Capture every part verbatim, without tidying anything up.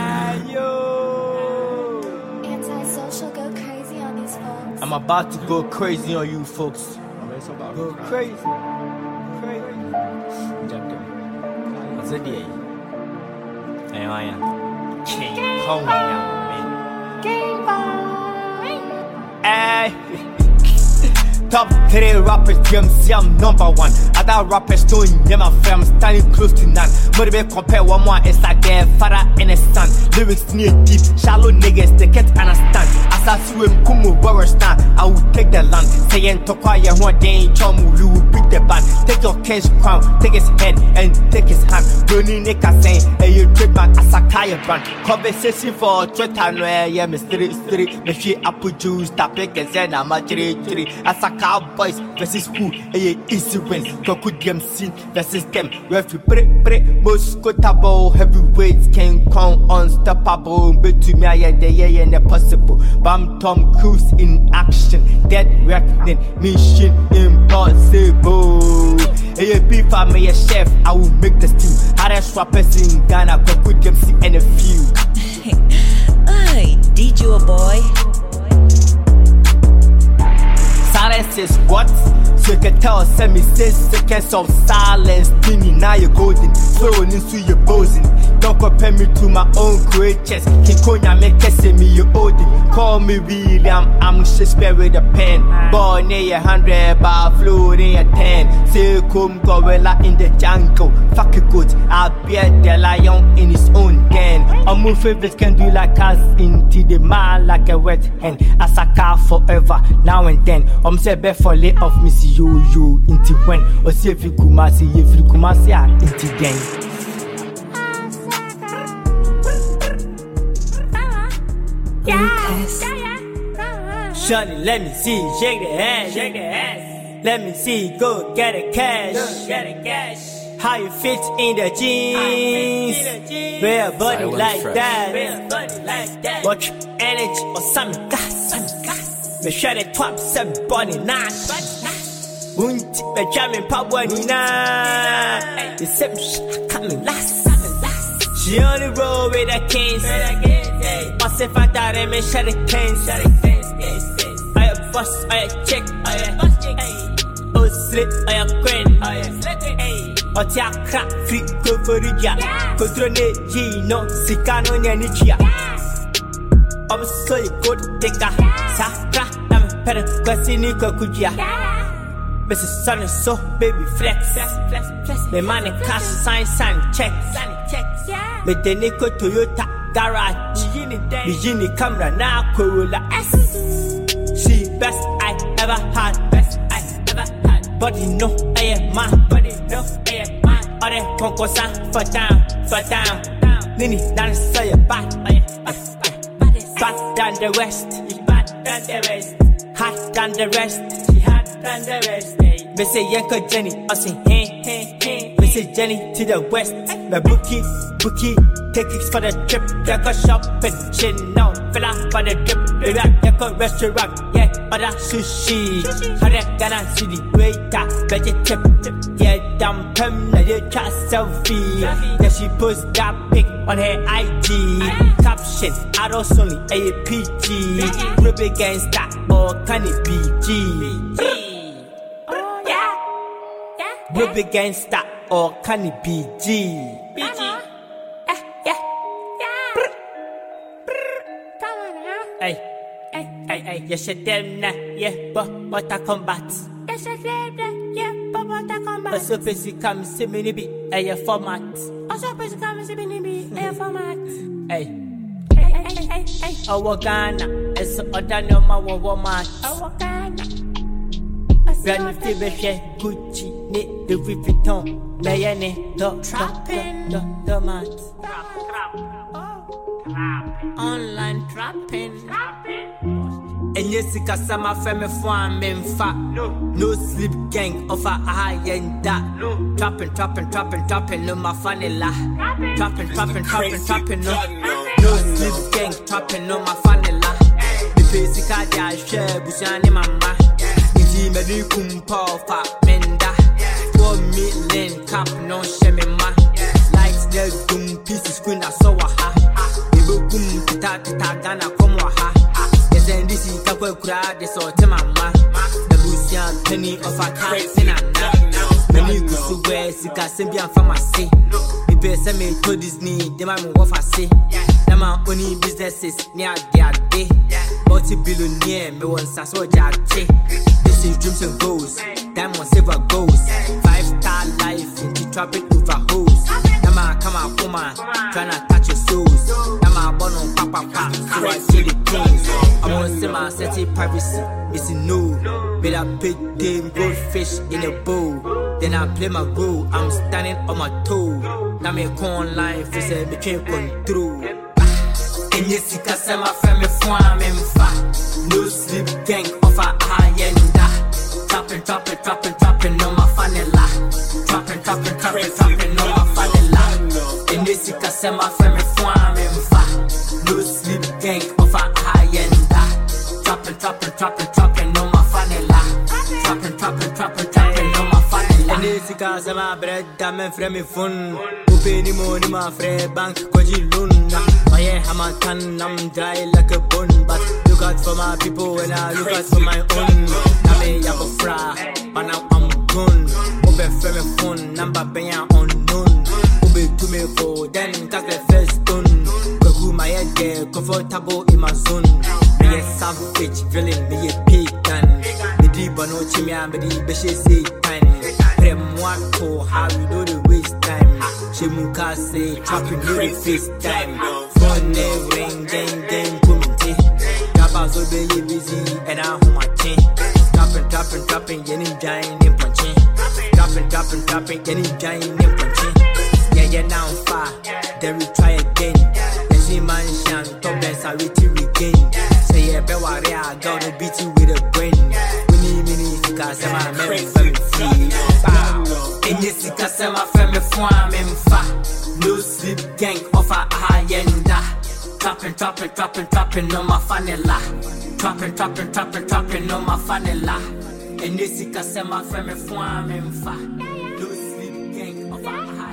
Ayo. Antisocial, go crazy on these folks. I'm about to go crazy on you folks. Go crazy. Crazy. What's it day? Hey, I am King Kong, man. Game boy. Hey. Top three rappers, D M C, I'm number one. Other rappers don't name my fam, standing close to none. Motivate compare one more, it's like their father and a son. Lyrics near deep, shallow niggas, they can't understand. As I see him, Kumu, Boris now, I will take the land. Saying to quiet one day, Chomu, you will beat the band. Take your king's crown, take his head, and take his hand. Don't need a saying, hey, you trade back as a kaya brand. Conversation for Twitter, no, yeah, mystery, mystery, mystery, apple juice, topic, and then I'm a three, three. As a Cowboys versus who? A easy win. Coco D M C versus them. We have to break, break, most quotable heavyweights. King Kong unstoppable. But to me, I am the yeah, and possible. Bam Tom Cruise in action. Dead reckoning. Mission impossible. A B family a chef. I will make the stew. Hardest rappers in Ghana. Coco D M C and a few. Hey, D J boy. Silence is what? So you can tell, send me six seconds of silence. Thinking now you're golden, flowing into your bosom. Don't compare me to my own creatures. King Konya make kissing me, you old it. Call me William, I'm Shakespeare with a pen. Born in a hundred, but flew in a ten. Say come gorilla in the jungle. Fuck it good, I'll be the lion in his own den. All my favorites can do like us into the mile like a wet hen. As I car forever, now and then. I'm say be for lay off me see you you into when or see if you kumasi if you kumasi ah into then. Shawty, let me see, shake the ass, shake the ass. Let me see, go get the cash, go get the cash. How you fit in the jeans? Wear a body like that, wear a body like that. Watch energy or some gas, some gas. Me share the twap seven bunny nash. Wunti me jamming power ni na. The same shit coming last. She only roll with the kings. Once if I die, me share the kings. I a boss, I a chick, I a oh slip, I a queen. Oh tia crap, free go for the ja. Control ne G no sikano nyani chia. I'm so good, take a Saka, I'm better, question you could ya. Missus Sun is so baby flex, flex, flex. The money cash, sign, sign, check, sign, check. Me the Nico Toyota garage, Bikini camera now, Corolla S. She best I ever had, best I ever had. Body no, I am my body no, I am my. Other concourse for down, for down. Nini, dance so you back, bad than the rest, he bad than the rest. Hot than the rest, she hot than the rest. Me say Yanko Jenny, I say hey, hey, hey. Me say Jenny to the west. Me bookie, bookie, take it for the trip. Yanko shopping, shit now, fill out for the trip. We rock Yanko restaurant, yeah, other sushi. How they gonna see the waiter, vegetable. Yeah, damn him, now you try selfie. Yeah, she post that pic on her I G. Caption, I don't only A P G. Rub against that, or can it be G? Rub against that, or can it be G? Hey, hey, hey, hey, yes, I them na, yeah, but what I combat. Yes, I them na, yeah, but what I combat. Also, busy come see me be a format. Also, busy come see me be a format. Hey, hey, hey, hey, hey. Our Ghana, it's other no more woman. Our Ghana, Granny Fibre, Gucci, Nick, Louis Vuitton, Mayenne, the trapping, the the mat. Online trapping. And yes, because some of them farm in fat. No sleep gang of a high end that. Trapping, trapping, trapping, trapping, no my funny la. Trapping, trapping, trapping, trapping, no. No sleep gang, trapping, no my funny la. The basic idea, share, Bushani mama. If you may do kumpa, fat menda. Four million cap, no shemima. Lights, there's doom pieces, screen, I saw a ha. cry, this all to my man. The Lucian penny of a car, Senana. Many good to wear, Sika Symbian from my sea. The best I made to Disney, the man of I say. The man only businesses near their day. Multi billionaire, me one sasso jack. This is dreams and goals, diamond silver goals. Five star life in the tropic over hose. Nama come on, come on, tryna touch your souls. Nama born on papa papa, so I see the kings. I want to see my city privacy, missing no. But I pick them goldfish in a bowl. Then I play my role, I'm standing on my toe. Now me corn line, face me can't control. And yes, you can say my family farm and fat. No sleep gang of a high end. Trapping, trapping, trapping, trapping on my vanilla. Trapping, trapping, trapping, trapping on my vanilla. And this you can say my family farm and fat. No sleep gang of a high end. Trapping, trapping, trapping, trapping on my vanilla. Trapping, trapping, trapping, trapping on my vanilla. And this you can say my bread, I'm from me phone. Open money, my friend, bank, koji luna. My Hamilton, I'm dry like a bone. But look out for my people when I look out for my own. I have a fry, but now I'm gone. Obe from my phone, number being unknown. Obe to me for then, cause the first stone. Go my head there, comfortable in my zone. Me a savage villain, me a pagan. Me deep on no chimia, me deep beshe Satan. Prem one for how you do the waste time. Shimuka say, trapping you the face time. Phone ring, gang, gang, community. Gabas obey busy, and I hold my chin. Dropping, dropping, dropping, any giant in punching. Dropping, dropping, dropping, any giant in punching. Yeah, yeah, now I'm far. Then we try again. Then she mansion, top best, I reach you again. Say, yeah, bet what I got to beat you with a brain. We need me, because I'm a man, family free. And yes, because I'm a family farm and fat. No sleep gang of a high end. Trapping, trapping, trapping, trapping on my vanilla. Trapping, trapping, trapping, trapping on my vanilla. And this is cause my family farm and fat. No sleep gang of a high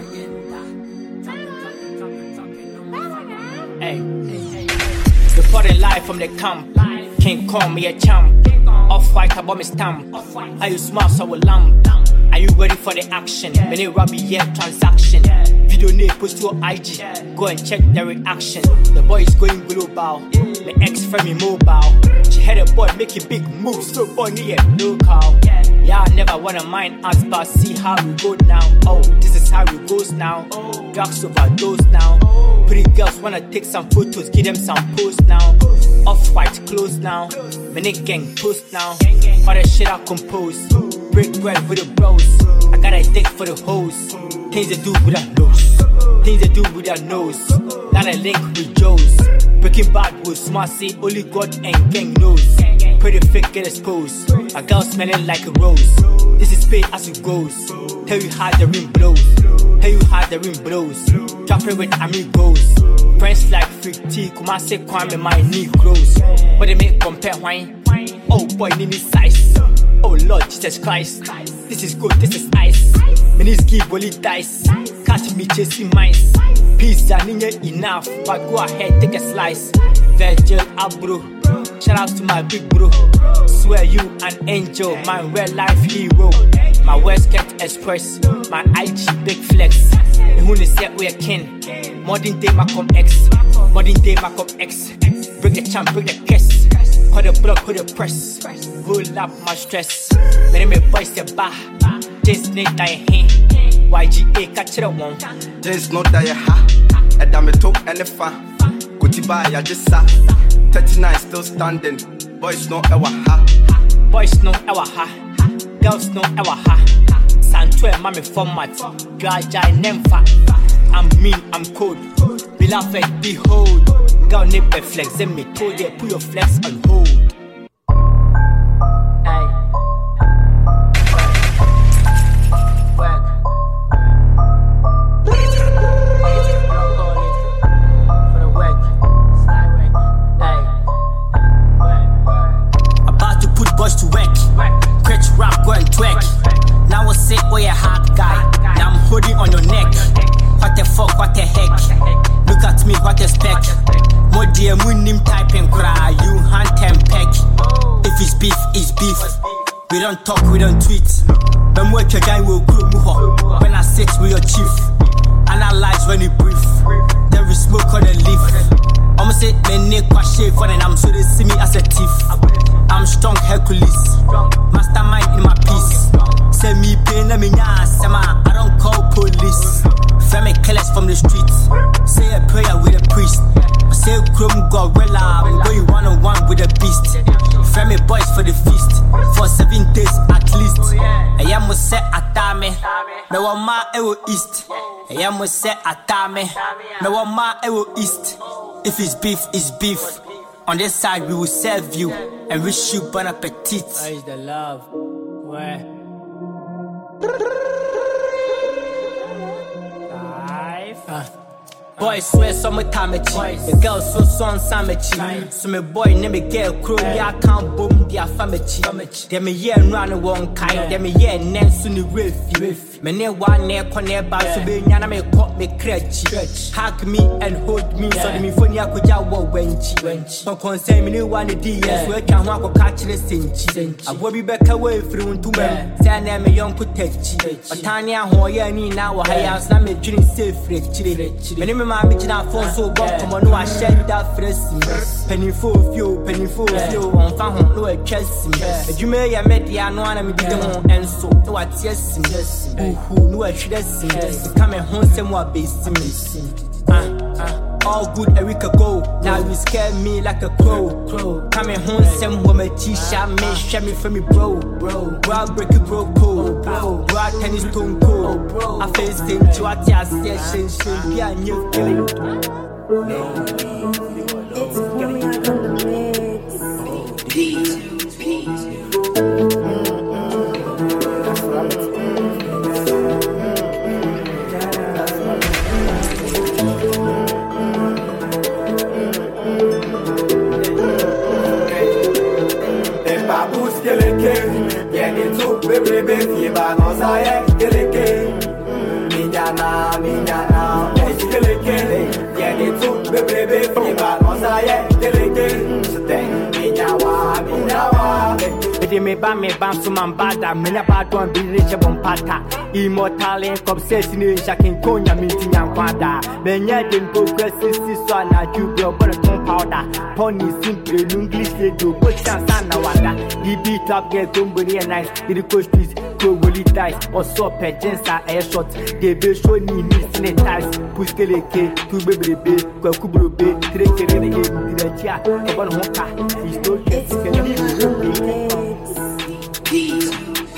end. Trapping, trapping, trapping, trapping on my vanilla. Hey, hey, hey. Reporting live from the camp. Can't call me a champ. Off white about me stamp. Are you smart so will lamp? Are you ready for the action? Many Robbie yeah transaction. Video name post to I G. Go and check the reaction. The boy is going global. My ex friend mobile. She had a boy making big moves. So funny and local. Yeah, I never wanna mind us, but see how we go now. Oh, this is how it goes now. Drugs overdose now. Pretty girls wanna take some photos, give them some posts now. Off-white clothes now. Many gang post now. All the shit I compose. Break bread with the bros. I got a dick for the hoes. Things they do without nose. Things they do without nose. Not a link with Joes. Breaking bad with smart say only God and gang knows. Pretty fake get exposed. A girl smelling like a rose. This is paid as it goes. Tell you how the ring blows. Tell you how the ring blows. Trapping with amigos. Friends like fifty, Kumase Kwame, my knee grows. But they make compare wine. Oh boy, need me size. Oh Lord Jesus Christ. This is good, this is ice. Miniski bully dice. Catch me chasing mice. Pizza nigga enough, but go ahead, take a slice. Virgil Abro. Shout out to my big bro. Swear you an angel, my real life hero. My West Cat Express, my I G big flex. And who they say we are kin. Modern day Malcolm X. Modern day Malcolm X. Break the champ, break the kiss. Call the block, call the press. Roll up my stress. Many me boys the bar. Just need die hand. Y G A catch the one. Just not die ha. A damn it talk and the fa. Kutiba ya just sa. thirty-nine still standing. Boys no ewa ha. Boys no ewa ha. Girls no ewa ha. Santwe mami format. Gaja nemfa. I'm mean, I'm cold. Beloved, behold. Girl nipple flex. Then me told you put your flex on hold. If it's beef, it's beef. We don't talk, we don't tweet. When we your guy will group muho. When I sit with your chief, analyze when you brief. Then we smoke on the leaf. I'ma say me neck was shave for them, so they see me as a thief. I'm strong Hercules, mastermind in my piece. Say me pain, let me nya sema. I don't call police. Family killers from the streets. Say a prayer with a priest. I say Chrome gorilla, I'm going one on one with a beast. Family boys for the feast, for seven days at least. I am say atame, no one ma ewo east. I am say atame, no one ma ewo east. If it's beef, it's beef. On this side we will serve you and wish you bon appetit. Where is the love? Where? Five. Uh. Boy swear summertime a cheese. The girl so son samachi. So me boy name me girl crow ya can't boom dia family. Dem me yeah run one kind. Dem me yeah nen suni refi. Me ne one ne corner ba so be nyana me caught me crutch. Hack me and hold me so me phone ya kuja wo wenchi. No concern me ne one D S we can ho catch the senchi. I go be back away from to me. Say na me young kutechi. Batania ho ya ni na wo haya na me dream safe chire. Me my original phone so bomb come on no I share that phrase. Penny for few, penny for few on fan home no a chasing. You may ya media no one me did them and so no I yes who no I should have seen. Come and home some more base me. Ah, all good a week ago. Now you scare me like a crow. Come and home some woman t-shirt me share me for me bro. Bro, bro break it bro cold. Bro, bro tennis stone cold. I face thing to what ya say shin be a new feeling. It's coming out on the mix. Peace, peace. Bebe fiba no saye keleke minyana minyana keleke yeni tu bebe fiba no saye keleke stay minyawa minyawa Ede me ba me ba so man bada me na bad one be rich bon pata immortal in obsession in shaking konya minti nyankwada benya den progress si so na jubio but ton powder pony simple english le do go chance na wada the beat up get gomboni and nice the coach please go really tight or so pejensa air shot de be show ni ni sanitize push keleke tu bebebe kwa kubrobe trekere ke dirachia e bon honka is to get keleke peace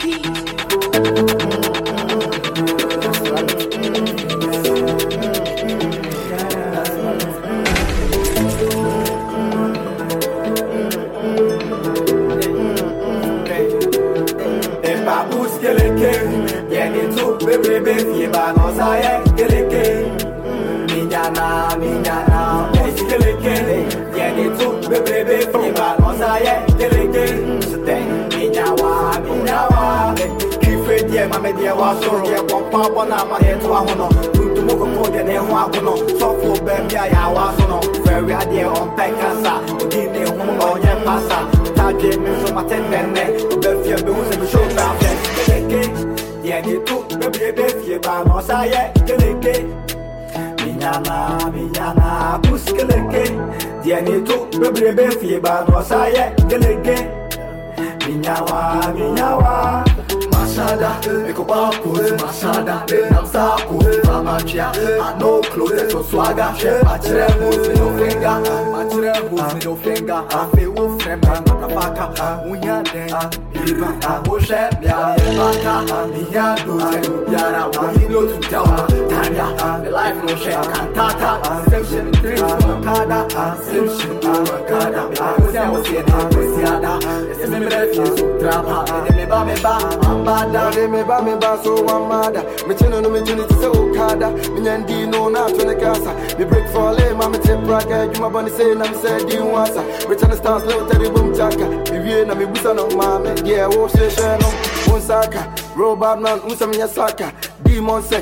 bebe fiba no saye keleke minyana minyana keleke yeni tu bebe fiba no saye keleke stay minyawa minyawa kife die mame die wa soro ye pompa bona ma ye to ahono tutu mo ko de ne ho agono so fo be bia ya wa so no very adie on pekasa odi ne ho no ye pasa ta je me so matenne be fie be wo se be show ta keleke yeni tu bebe fiba no saye keleke minyana minyana bus keleke yeni tu bebe fiba no saye keleke minyawa minyawa Masada, eko bapos, masada, nam sako, mamachia, I no clothes, so swagger, machire hos me no finger, machire hos me no finger, I feel wolf friend, motherfucker, unya den, iba, I go share, ya, baka, miya do, yara, wahilo to jawa, tanya, the life no share, cantata, section three, makada, section, makada, I was there, was here, I was here, it's me refuse, trapa, me ba, me ba, Mada, me ba me ba so one mada. Me chino no me chini to say okada. Me nyandi no na to the casa. Me break for lay, ma me take praga. You my bunny say na me say di wasa. Me chana stance little teddy boom chaka. Me vie na me busa no mama. Yeah, wo she she no. One saka. Robot man, unsa me saka. Demon sex. Big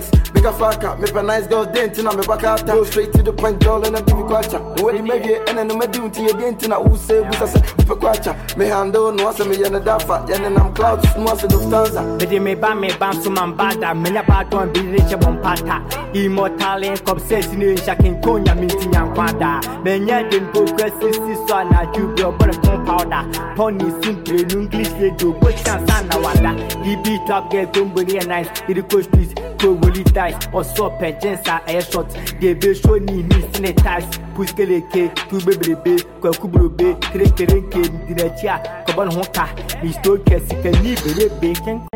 nigga fucker. Me a nice girl, dent and I'm a back out. Go straight to the point, girl, and I give you quacha. When you make it, and then I'm doing to your dent and I will say, we say, we quacha. Me handle, no, I me and a dafa, and then I'm clouds, no, I say, Lufthansa. But they may ban me, ban to my bada, me a bad one, be rich upon pata. Immortal and obsessing in Shakin Konya, meeting young Kwada. Then yet, then progressive sister, and I do your butter powder. Pony simple, English, they do, but chance and Nawada. He beat up, get somebody and nice, in the coast streets, go woolly dice, or so pensions are air shots. They be showing me in the ties, Puskeleke, two baby, Kokubro Bay, Krekerenke, Dinacha, Coban Honka, he stole Kessica, leave bacon.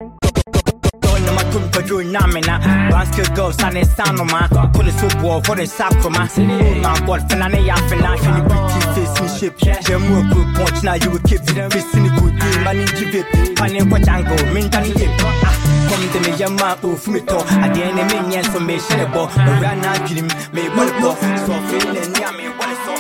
For you, Namina, Basket Girls and a Sanoma, Police War for the Sacroma, my God, Fanania, Fanania, British ship, Jemu, Punch, now you will keep the Vicinical team, money, give it, Pani Quachango, Mintani, come to me, Yama, Ufumito, at the enemy, yes, so may share a ball, ran out, Jim, may one ball, so feeling Yami, what is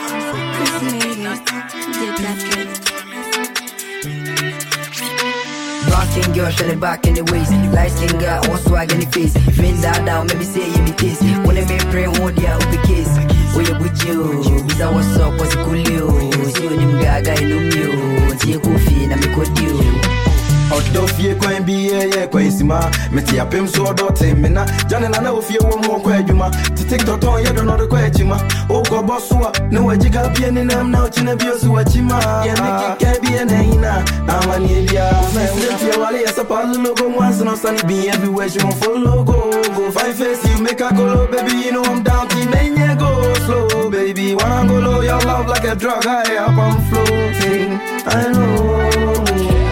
Brown skin girl, shut it back in the waist. Light skin girl, all swag in the face. Fins are down, maybe say you be taste. When they make pray, hold ya up the case. Oh, you with you. Bisa what's up, what's it cool you? See you, them gaga, you know you. See you, coffee, and I'm good you. Odo fie kwa mbie ye kwa isima meti apem so odo temena jane na na ofie wo mo kwa adwuma TikTok ton ye do no kwa achima o ko bosua ne wajiga bie ne nam na ochina bie so achima ye make ke bie na ina amani bia me fie wale ya sapa logo once no sunny be everywhere you follow go go five face you make a colo baby you know I'm down to nenye go slow baby wanna go low your love like a drug I up I'm floating I know.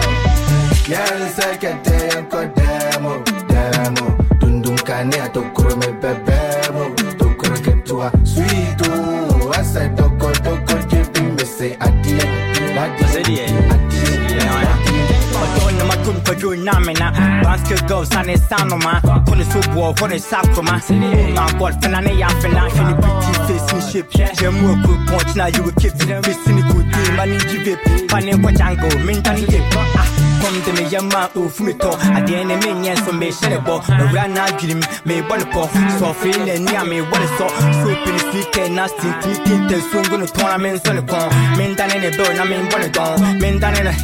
Yal sekete yanko demo, demo Dundum kane atokuro me bebemo Tokuro ketua sweeto I said toko toko jibi me say adie Adie, adie, Madonna, my good for you, Namina, Basket Girls and a Sanoma, Police War for the Sacroma, my God, Fanania, Fanania, British ship, Jemu, Punch, now you will keep the Vicinical team, money, give it, Pani Quachango, Mintani. Come to me, Yama, Ufumito, at the enemy, yes, so may share a ball, ran out, Jim, may one ball, so feeling near me, what is so, so pretty sweet and nasty, teeth, the soon going to tournaments on the con, Mintan in a bird, I mean, one gone, Mintan in a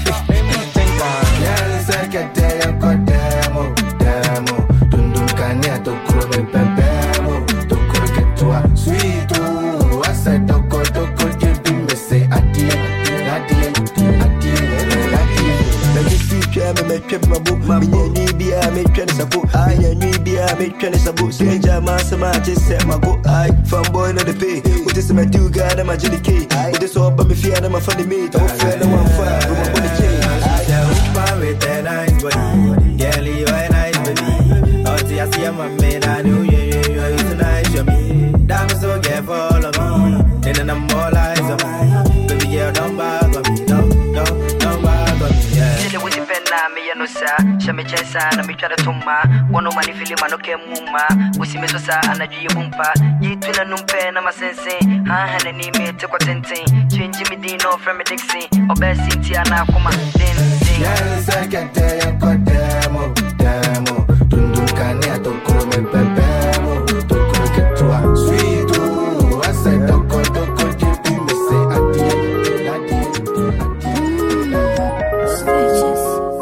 Yal sekete yanko demo, demo Dundum kane atokuro me bebemo Tokuro ketua sweeto I said toko toko jibi me say adie, adie, adie me trip my book, my media, me trying to support. I and media, me trying to support. Stranger, master, my just set my go. I from boy, not the pay. With this, my two guy, I'm a J D K. With this, all but me fear, I'm a funny mate. Oh, friend, I want fire, but my body change. I don't want with a nice body. Girl, you are nice, baby. Oh, see, I see my man, I knew you, you, you, you, nice, you me. Damn, so get follow me. Then I'm more eyes on me. Baby, you don't bother me, no, no, don't bother me, yeah. Me no sa, shame chesa na mi chara tuma. Wono mani fili manoke muma. Usi me so sa anaji bumpa. Yitu na numpe na masense. Ha hane ni me te kwa tenten. Change me dino from me dixie. Obesi tia na kuma din din. Yal sekete yanko demo, demo. Dundum kane atokuro me bebemo. Tokuro ketua sweeto. I said toko toko jibi me say adie, adie, adie.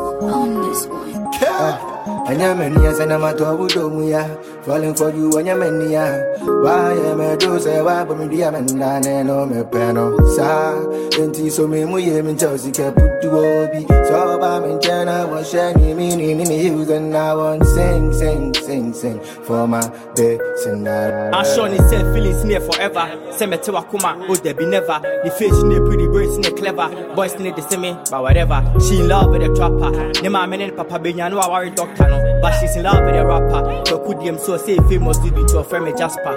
Anyamania Sanamato Budomuya, falling for you, Anyamania. Why am I do say, why, but me, Diamandane, no me peno, sa. Enti so me, Muyam and Chelsea kept to Obi. So I'm in China, was shiny meaning in the hills, and I want sing, sing, sing, sing for my bits and I. I show himself feelings near forever. Semetewa Kuma, oh, there be never. The face near pretty boys near clever. Boys need the same, but whatever. She in love with a trapper. Nema men Papa Benyano, I worry doctor, no. But she's in love with a rapper. So could them so say famous due to a friend Jasper.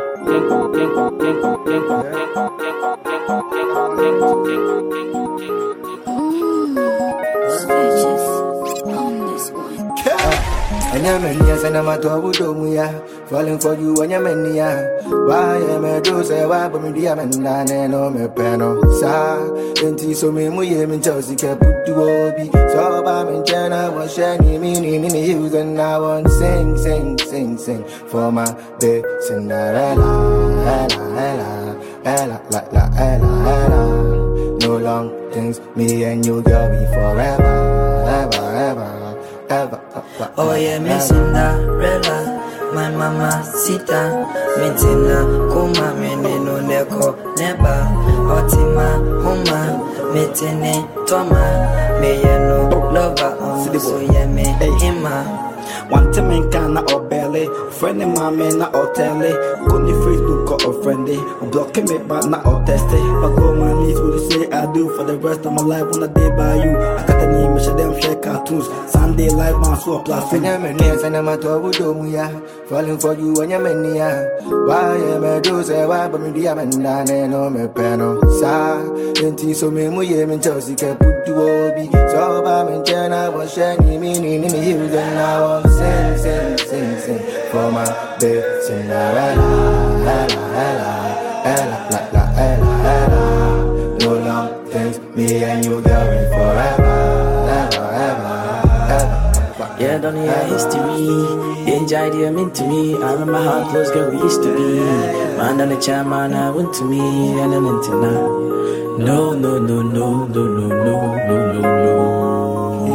And I'm in yes, and I'm a Tobudomuya, falling for you and Yamania. Why am I do say, why, but me, dear man, and no me peno, sa, and tea so me, we am in Chelsea, can put to Obi. So I'm in China, was shining, meaning in the hills, and I want sing, sing, sing, sing for my baby Cinderella, Ella, Ella, Ella, la, la, Ella, Ella. No long things, me and you, girl, we forever, ever, ever, ever. Oh yeah, me Cinderella, my mama sita, me tina, kuma me no neko neba, otima homa, me tine toma, me no lover on so yeah me hima. One time in Ghana or belly, friend in my man not or telly. Go to Facebook or friendly, blocking me but not or testy. But go my knees will say I do for the rest of my life when I day by you. I got the name, show them share cartoons. Sunday live man so plus. And I'm in yes, and I'm a Tobudomuya, falling for you and Yamania. Why am I do say why, but me dear man, and no me peno, sa, and tea so me, we am in Chelsea, can put to Obi. So I'm in China, was shining, meaning in the hills, and I want sing, sing, sing, sing for my baby Cinderella, Ella, Ella, Ella, la, la, Ella, Ella. No long things, me and you, girl, we forever, ever, ever, ever. Yeah, don't hear history. Enjoy the mean to me. I remember how close girl we used to be. Man on the chairman, I went to me and then into now. No, no, no, no, no, no, no, no, no, no.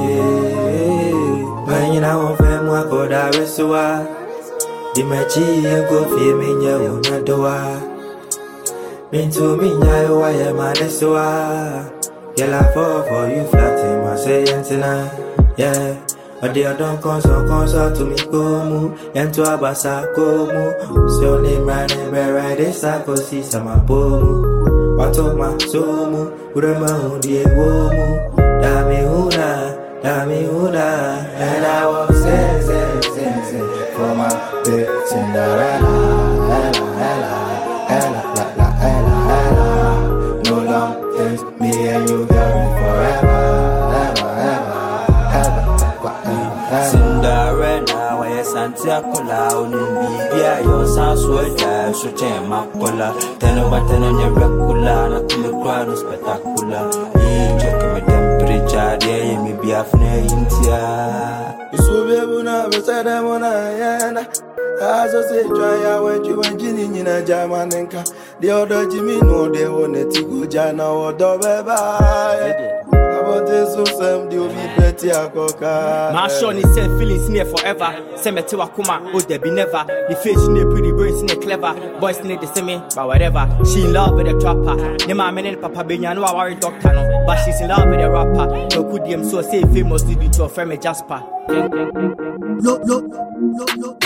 Yeah, when you know I go that way, so I the machi and go feel me, ya won't do I. Mean to me, now I am my so I. Yeah, I fall for you, flat in my say, and yeah. But they don't consult, consult to me, go move, and to Abasa, go move. So name right, right, right, this I go see some boom. What of my soul, move, with a moon, the woman, Dami Huna, Dami Huna, and I will say, say, say, say, for my baby Cinderella, Ella, Ella, Ella, la, la, Ella, Ella. No long things, me and you, girl, forever, ever, ever, ever, ever. Cinderella, why Santiago, Unibia, your son's word, so chain Macola, Tenobatan and your recula, not to the crowd spectacular. Check my temperature, there, maybe I've named India. So we will not be said, I'm on a as I say, try I went you and Ginny in a Jamanenka. The other Jimmy know they wanted to go Jana or Dobeba. About this, so some do be pretty. Marshall is self feelings near forever. Cemetery Wakuma, oh, there be never. The face near pretty brains near clever. Boys need the same, but whatever. She in love with a trapper. The mama and Papa Benyano are worried doctor, no. But she's in love with a rapper. No good them so say famous due to a friend Jasper. Look, look, look, look.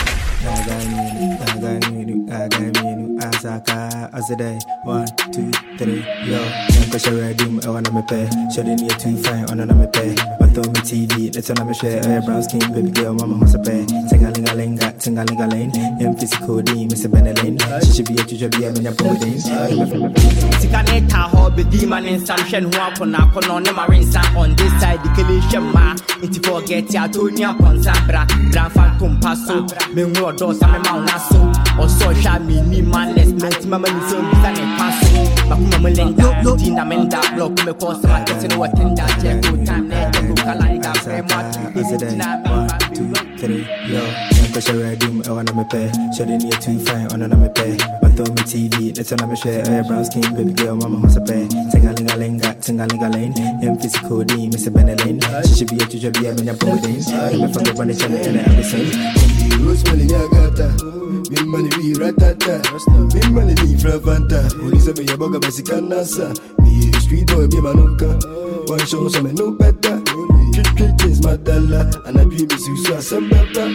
Asaka, Azade, one, two, three, yo. Yanko Redim, I wanna me pay. Shouldn't need to find on another pay. But throw me T V, let's on me share. Air brown skin, baby girl, mama must pay. Tingalingalinga, tingalingaling. M physical D, Mister Benelin. She should be a teacher, be a man, Pudding. Tikaneta, hobby, demon, and sunshine, who are on up on the marine on this side, the Killisha ma. If you forget ya, Tonya Ponsabra, Grand Phantom Passo, Mengo Dos, and Mount Nassau, or social mini manless, Mamma is so than a passo. But Mamma Linda, Tina Menda, block me course, I guess in what in that good time, let go, Kalanga, one, two, three, yo. Yanko Redim, I wanna me pay. Shouldn't need to find on another pay. But throw me T V, let's on me share. Air brown skin, baby girl, mama must pay. Tingalingalinga, tingalingaling. M physical D, Mister Benelin. She should be a teacher, be a man, Pudding. I'm from the bunny channel and everything. Rosemary Yagata, Big Money be ratata, Big Money be Fravanta, Police of your bugger Basicana, me street boy be Manuka, one show some no better, Trick is my dollar, and I dream is you saw some better,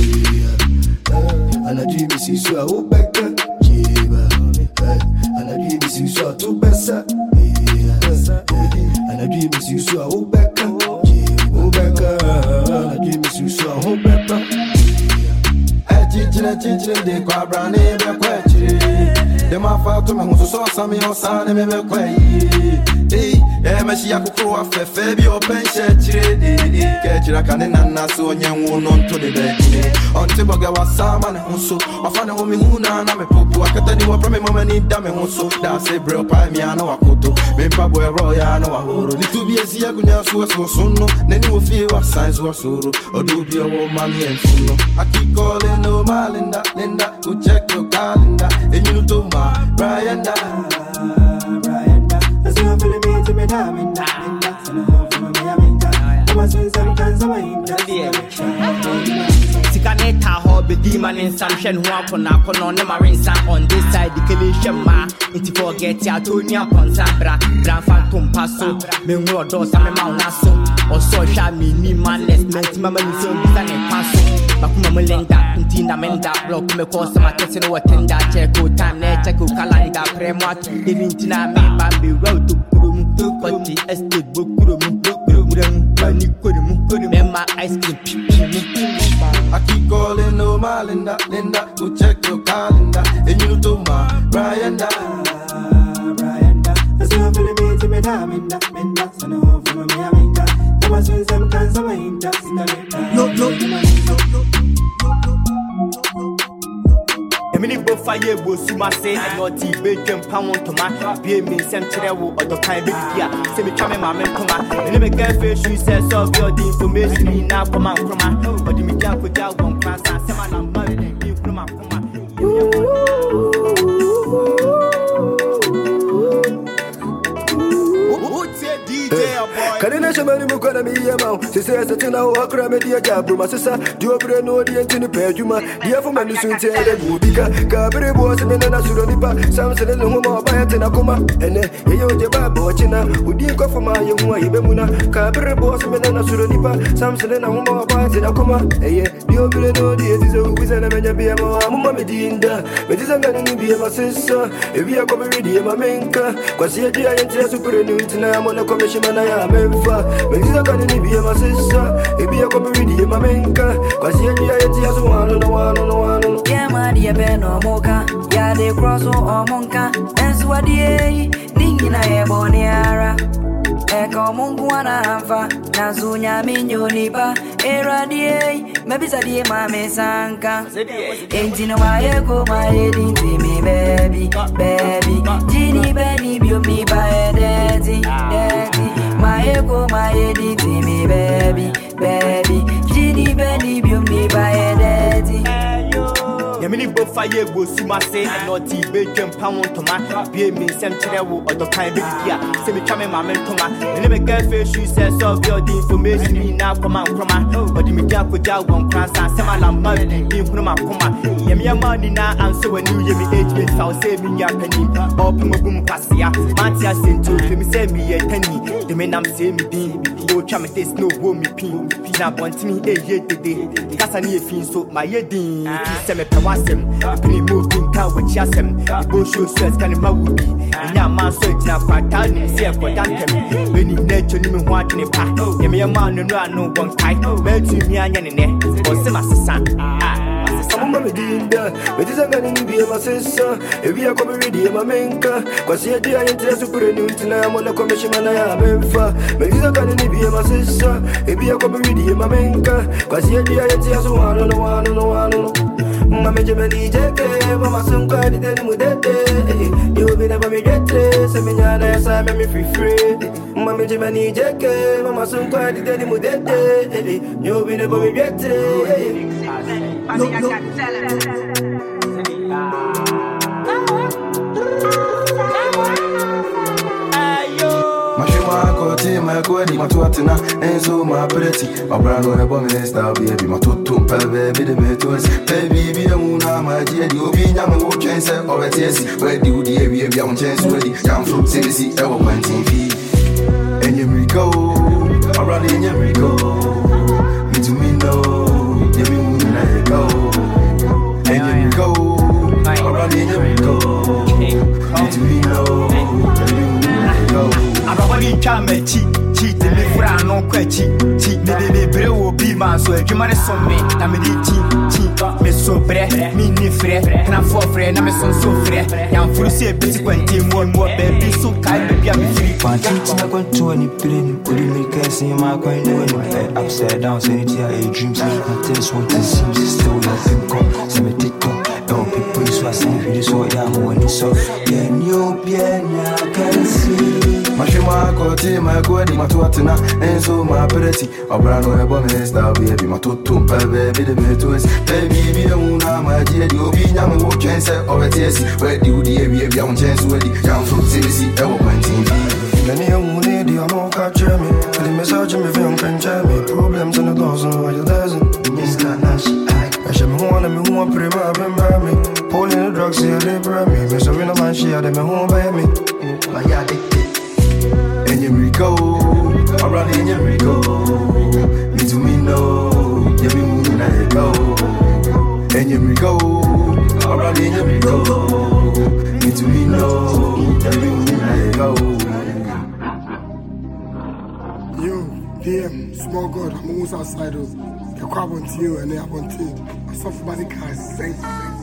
and I dream is you saw who better, and I dream is you saw two better, and I dream is you saw who better, who better, and I dream is you saw who better. Chichina chichina de kwa brane be kwachi. De ma fa to me so so sami o sa ne me kwayi. Eh Eh, me she akukuru afe febi open share chire di. Kechira kane nana so nye won on to the bed. Onte boga wa sama ne hunso. Afana ho mi huna na me popo. Akata ni wa pra me mama ni da me hunso. Da se bro pa mi ana wa koto. Me pa boy ro ya na wa horo. Ni tu bi esi agunya so so so no. Neni wo fie wa signs wa soro. Odu bi o mami en funo. I keep calling no my Linda, Linda, go check your calendar. And you know my Brian da, Brian da. That's what I'm feeling me to me da, Minda, Minda. So no hope for me, I'm Minda. I'm a swing sometimes, I'm a Minda. Sikaneta hobby demon in some shen who are on up on the marine side on this side, the Killisha ma. If you forget your Tonya Ponsabra, Grand Phantom Passo, Mengo Dos and Maunaso, or social me, manless, Mamma is on the Sunny Passo. Makuma Melinda, Tina Menda, Block me course, my cousin or tender, check good time, check good calendar, Premot, living Tina, me, Bambi, road to Kurum, to Poti, Estate, Book, Kurum, Bunny, Kurum, Kurum, and my ice cream. I keep calling no my Linda, Linda, go check your calendar. And you know my Brian da, Brian da. That's what I'm feeling me to me da, Minda, Minda. So no hope for me, I'm Minda. Come on, swing some kinds of Minda. No, no, no, no. Emily Boffaye was Sumase and not tea bacon pound tomato, be me sent to the or the kind of yeah. Semi charming mamma come and never get fish. She says, so your information now come out from my but the media put out one class and some I'm married and you from my come. Karina Shamani Mukana Miyama, she says that now I cry media jabro, my sister, do you ever know the end in the Pejuma? The Afro man soon tell them Mubika, Cabri was a man and Suranipa, Samson and Homa by Tenakoma, and then you Jabba Bochina, who didn't go for my young Ibemuna, Cabri was a man and Suranipa, Samson and Homa by Tenakoma, eh, do you ever know the end is a wizard and a Biama, Mummy Dinda, but this is going to be my sister, if we are coming with him, I mean, because you're the idea super new to now on a commission and I am. When you can be my sister, if you come with you, my menka, because you're the idea so one on one on one. Yeah, my dear Ben or Mocha, yeah, they cross or Monka, and so what the Ningina Eboniara. Eko mungu anafa Nazunya minyo nipa Eradie Mebisa die mame sanka Entino maeko maedi Timi baby, baby Jini beni biyo mipa edeti, edeti Maeko maedi Timi baby, baby Jini beni biyo mipa edeti Yamini Boffaye was Sumase and not tea bacon pound tomato, be me sent to the or the kind of yeah. Semi charming mamma come and never get fish. She says, so your information now come out from my but the media put out one class and some alarm married and being from my coma. Yamia money now and so when you Yami age bits, I'll say me your penny. Open my boom cassia, Matia sent to me, send me a penny. The men I'm saying me being, go cham it is no woman pin. Pina want me a year today. Cassani fin so my yedding, semi wasem, pretty moving cow with chasm, the bush shoes can mawubi, and now my search now for telling me, for Dantem, when you nature him wanting a pack, give me a man and run no one kite, melt to me and Yanine, or some assassin. Some of Dinda, but this is going to be my sister, if we are coming with him, my menka, because you're the idea super new to now on the commission and I am Memphis, but this is going to be my sister, if we are coming with him, my menka, because you're the idea so one on one on one. Mama Jemani Jeke, Mama Sunka, the Mudete, you will be never me get it, Semina, Sam, me free free. Mama Jemani Jeke, Mama Sunka, the Mudete, you will be never me get it. No, no. My body, my twatina, and so my pretty. My brand on a bomb star, baby, my totum, baby, the metals, baby, be the moon, my dear, you be young and walk and say, or a test, where do you dear, we have young chance, where the young fruit, see, ever went T V. And you recall, around in your recall, me to me know, you mean, let go. And you recall, around in your recall, me to me know, you mean, let go. Ababani chame chi chi te me fra no kwa chi chi me de be bre wo bi man so adwuma ne so me na me di chi chi me so bre, mini frère, can I for frère, na me son so frère. Yam furu se beti kwenti mo mo baby so kai baby am free. Panting I got to any plane, put me casing my coin when upside down, sanity I dreams. I tell us what it seems, still like him come, so me take up. Don't people so I see really so young when it's so. Yeah, new piano can see. My shima kote my godi my tuatina enzo my pretty obrano ebo me star baby my totum pa baby de me to is baby be una my dear di obi nya me wo chance o etesi where di udi e bi e on chance where di jam fruit see e wo planting Many young women, they are not capture me. The message me feel can jam me. Problems in the dozen, why you doesn't? Miss Ganache, I should be one of me who want pray my been by me. Pulling the drugs here, they bring me. Me so in a man, she had them home by me. My yard, and you Rico, around in your Rico. Me to me no, you be moving like go. And you Rico, around in your Rico. Me to me no, you be moving like go. Yo, P M, small God, I'm almost outside of the crab on you and they have on team. I saw for body cars, say.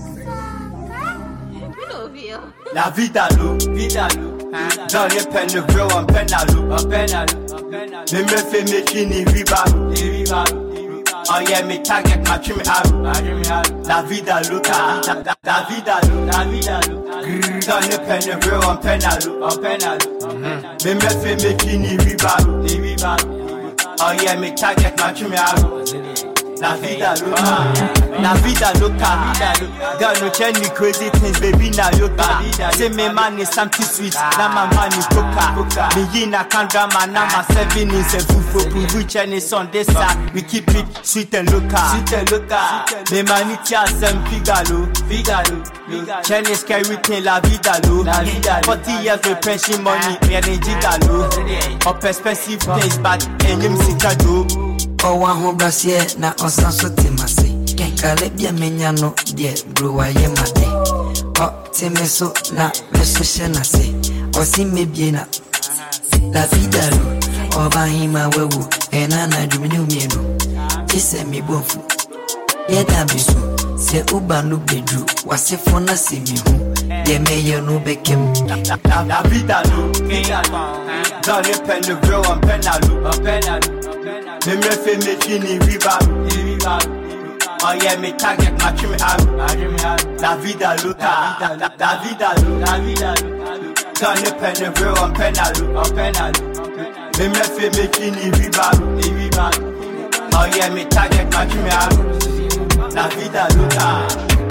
La vida lo, vida lo. Dans les peines de bro, en peine à l'eau, en peine à l'eau. Me me fait me kini ribalo, ribalo. Oh yeah, me target, ma chimi aro, la vida loca, la vida lo, la vida lo. Dans les peines de bro, en peine à l'eau, en peine à l'eau. Me me fait me kini ribalo, ribalo. Oh yeah, me target, ma chimi aro. La vida loca, la vida loca. Girl, no change crazy things, baby, na yoga. Say me man is something sweet, na my man is coca. Me in a drama, na my seven is a fufu. Prove and it's on this side, we keep it sweet and loca. Sweet and loca. Me man it ya some figalo, figalo. Chinese carry thing, la vida lo. Forty years with pension money, me and jigalo. Up expensive things, but enyim sikado. Oh, one home brass here, now on Sanso Timasi. Calebia Menyano, dear, blue I am a day. Oh, Timeso, na, Messushana say. Or see me bien up. La vida, or by him, I will, and Anna Jumino Mino. He sent me both. Yet I be so. Say Uba no bedru, was if for not see me home. They may you no became. La vida, no, vida, dans les peines de bro, en peine à l'eau, en peine à l'eau. Me me fait me kini ribalo, ribalo. Oh yeah, me target, ma chimi aro, la vida loca, la vida lo, la vida lo. Dans les peines de bro, en peine à l'eau, en peine à l'eau. Me me fait me kini ribalo, ribalo. Oh yeah, me target, ma chimi aro, la vida loca.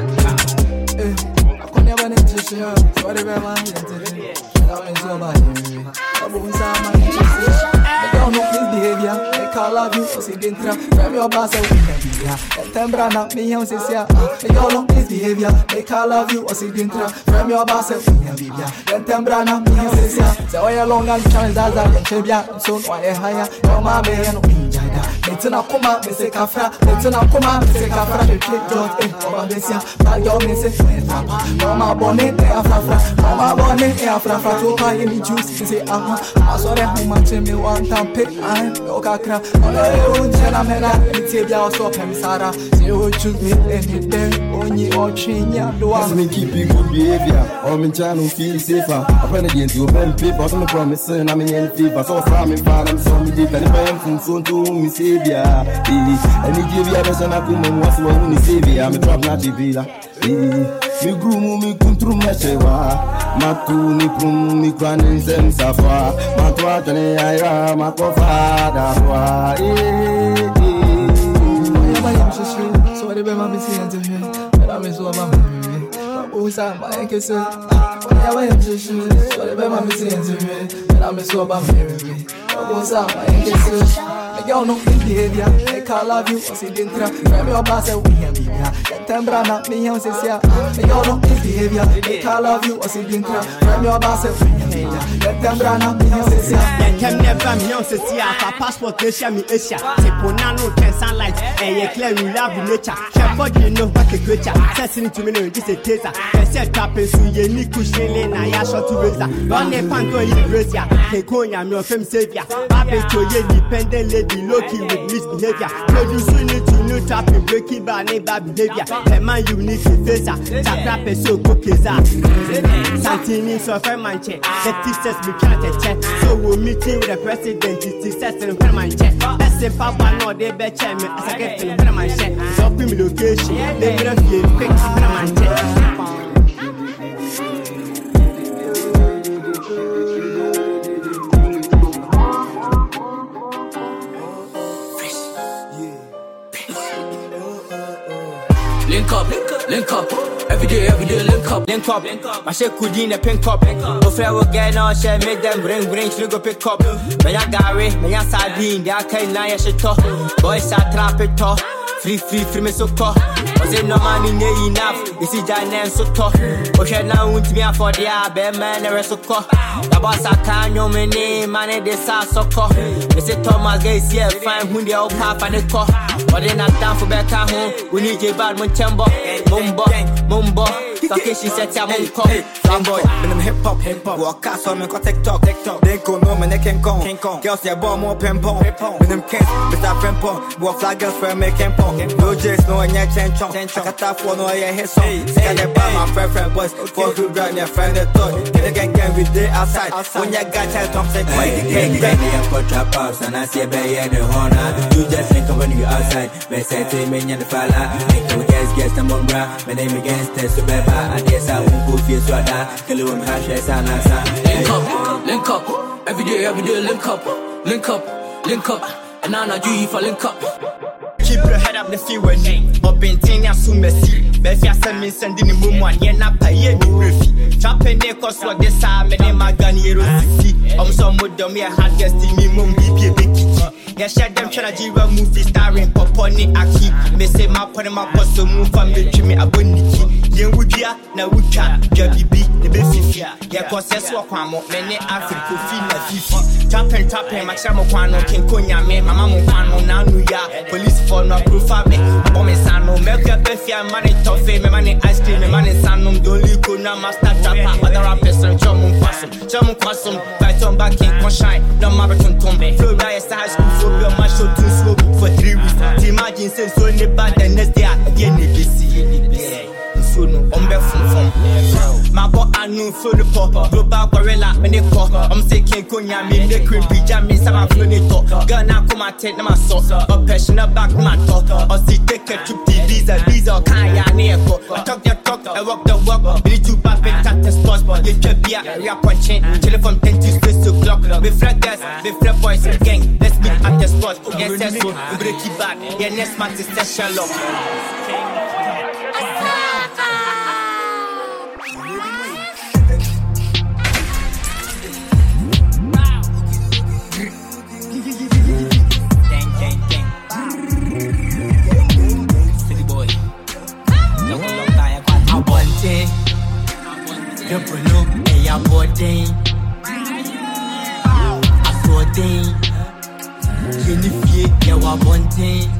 I couldn't never need to share, so they were my identity. I mean, so bad, I won't say my identity. Don't know this behavior, make I love you, so see the intra. From your boss, I will be here. And Tembrana, me, and Sia. They don't know this behavior, make I love you, or see the intra. From your boss, I will be here. And Tembrana, me, and Sia. So I long and challenge as I can Chebia, so why I hire your mamma and Pinjada. Let's come, Miss Cafra, let's come, Miss Cafra, the trick dot in Obasia. But your missus, Mama Bonnet, Afra, Mama Bonnet, Afra, to buy any juice, say, ah, I saw that much me one time. I'm Okakra, oh, Janamena, it's a house of Sara. See what you mean, and then only watching ya. Do I mean keep you good behavior? Or me channel feel safer. I friend against you, Ben paper, I'm promising I'm in fever. So from me, I'm so me deep, and if I am from soon to me, Savior. And he give you a person I come what's one me Savior. I'm a drop not the villa. Me groom me contro me chewa. Matu ni prum mi kwanin sem safa. Matwa tane aira makofa da wa. So they be my busy and to hear. But I'm so about me. Oh, Sam, I ain't kissing. I am just so they be my busy and to hear. But I'm so about me. Oh, Sam, I ain't kissing. I don't know this behavior. Make I love you, or see the intra. From your boss, I will be here. Tembrana, me, and Sia. I don't know this behavior. Make I love you, or see the intra. From your boss, I will be here. Tembrana, me, and Sia. Can never me on Sia. Passport, they share me Asia. Say, Ponano, ten sunlight, and you clear you love nature. Careful, you know what the creature. Sensing to me, this is a taser. I said, Tapping, so you need to shine, I ask you to raise that. One day, Panto, you raise ya. Take on your femme savior. Baby, to you, dependent lady. key, low key with misbehavior. Produce you need to know tapping, breaking bad neighbor behavior. The man you need to face her. Chakra peso cookies are. Santini so fair man check. The teachers we can't check. So we're meeting with the president. He says in fair man check. That's the papa no they be check me. As I get in fair man check. So me location. They will be quick fair man check. Link up, link up, every day, every day, link up, link up, link up. I say could in a pink up. No fair will get no share, make them bring, bring, you go pick up. May I Gary, may I Sardine, they are kind of shit talk. Boys are trap it talk. Free, free, free, me so talk. Was it no money enough? This is Jan so talk. Okay, now with me for the abe man, there is so talk. The boss I can't know my name, money this are so talk. They say Thomas Gates, yeah, fine, who the old papa and the talk. But then I'm down for back at home. We need a bad one, Chambo, Mumbo, Mumbo. Talking, she said, I'm on call. Fanboy, when I'm hip hop, hip hop. Walk out on me, got TikTok, TikTok. They go no, man, they can't come. Girls, they bought more ping pong. When them kids, Mister Pimpon. Walk flag girls for me, can't pong. No J's, no, and yeah, change chong. I got that for no, yeah, his song. Scan it by my friend, friend, boys. For who run your friend, the thought. Get again, get with day outside. When you got that, Tom say, boy, you can't get me. I put trap house, and I see a bay in the corner. You just think of when you outside. Best say, take me in the fella. Make you guess, guess, the mumra. My name against this, so bad. I guess I won't go feel so that. Kill him, hash, yes, and link up, link up. Every day, every day, link up, link up, link up. And now I do you for link up. Keep your head up the freeway. Up in Tanya Sumesi. Befi asemi sending the mumwan. Yen na paye di refi. Trapping ne cause what this time. And my gun hero sisi. I'm some with them here hard guest in me mum B P A big kitty. Yeah, share them Nigeria movie starring Poponi Aki. Me say my pony my boss so move from me to me aboniki. Yen wudia na wuka. Gabi B the be fifi. Yeah, cause that's what kwamo. Many Africa feel na fifi. Trapping trapping my chamo kwano kenkonya me. Mama mo kwano na nuya. Police for no proof of me. Bomb sano. Make your befia money toffee. Me money ice cream. Me money sano. Doli kuna master trapper. Other rappers and jamu kwasum. Jamu kwasum. Python back in conshine. No marathon tombe. Flow riot high school. Your man show too slow for three weeks. Imagine say so ne bad the next day again ne busy. So no umbe fun fun. My boy anu flow the pop. Global gorilla me ne call. I'm say king konya me ne cream pija me sama flow ne talk. Girl na come attend na my so. A passionate back my talk. Or see take a trip to visa visa kaya ne go. Talk the talk, I walk the walk. Be too bad be chat the sports. You can be a rap punching. Chill from ten to six o'clock. We flag guys, we flag boys gang. Let's meet at the spot. Yes, yes, so we break it back. Yeah, next month is session lock. The blue, they are boarding. I saw thing. Unify, they were wanting.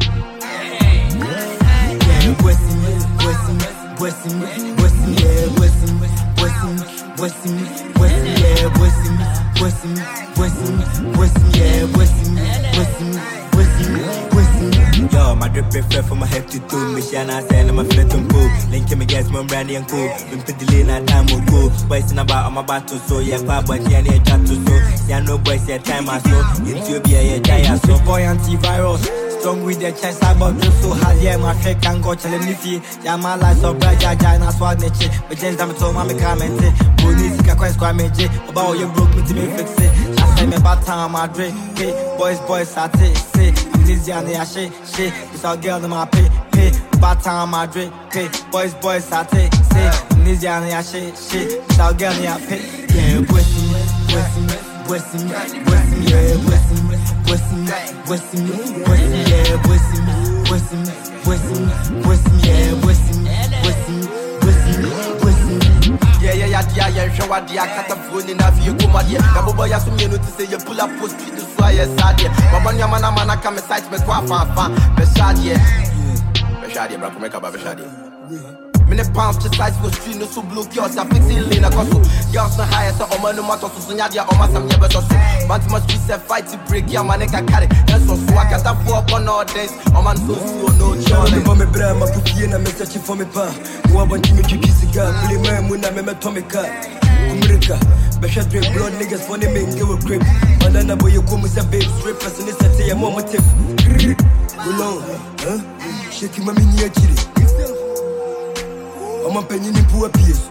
Yeah, blessing, blessing, blessing, blessing, yeah, blessing, blessing, blessing, blessing, yeah, blessing, blessing, blessing, blessing, yeah, blessing, blessing, blessing, blessing. Yo, my drip prefer from my head to toe. Me shine I say I'm a flat and cool. Link to me guys, my brandy and cool. Been put the lane at time will go. Boys in about I'm about to so yeah, pop but yeah, they chat to so. See no boys yeah, time I so. Ethiopia yeah, die so. Boy antivirus. Strong with the chest, I got you so hard, yeah, my fake can go challenge me. Yeah, my life so bright, yeah, yeah, and I swag the chick. But James, I'm told my comment. Police, I quite squad me, about you broke me to me fix it. I say me about time, I drink. Hey, boys, boys, I take, say, I'm lazy and I shit, shit. This all girl in my pay, pay. About time, I drink. Hey, boys, boys, I take, say, I'm lazy and I shit, shit. This all girl in my pay. Yeah, blessing, blessing, blessing, blessing, yeah, blessing, blessing, blessing, blessing, yeah, blessing, blessing, blessing, blessing, yeah, blessing, blessing, blessing, blessing. Yeah, yeah, yeah, yeah, yeah, show what the cat of phone in a few come here. The boy has some you to say you pull up post to the fly, yes, I did. But when your man, a man, I come inside, me quite far, far, Beshad, yeah. Beshad, bro, make up a Beshad. Minute pounds just size for street, no so blue kiosks, I fix it lean a cosso. Girls no higher, so I'm no matter so Sunyadia or my some never so. But must be set fight to break your man, I carry. And so so I can't afford on all days. I'm on so no joy. Mama Bram, I put you in a message for me, pa. Who I want to make you kiss a girl, play my moon, I'm a Tommy car. Umrika, but shut drink blood niggas for the men give a grip. And then I boy you come with a babe, strip as an instant, say a mama tip. Go long, huh? Shake my mini a chili. I'm a penny in poor piece.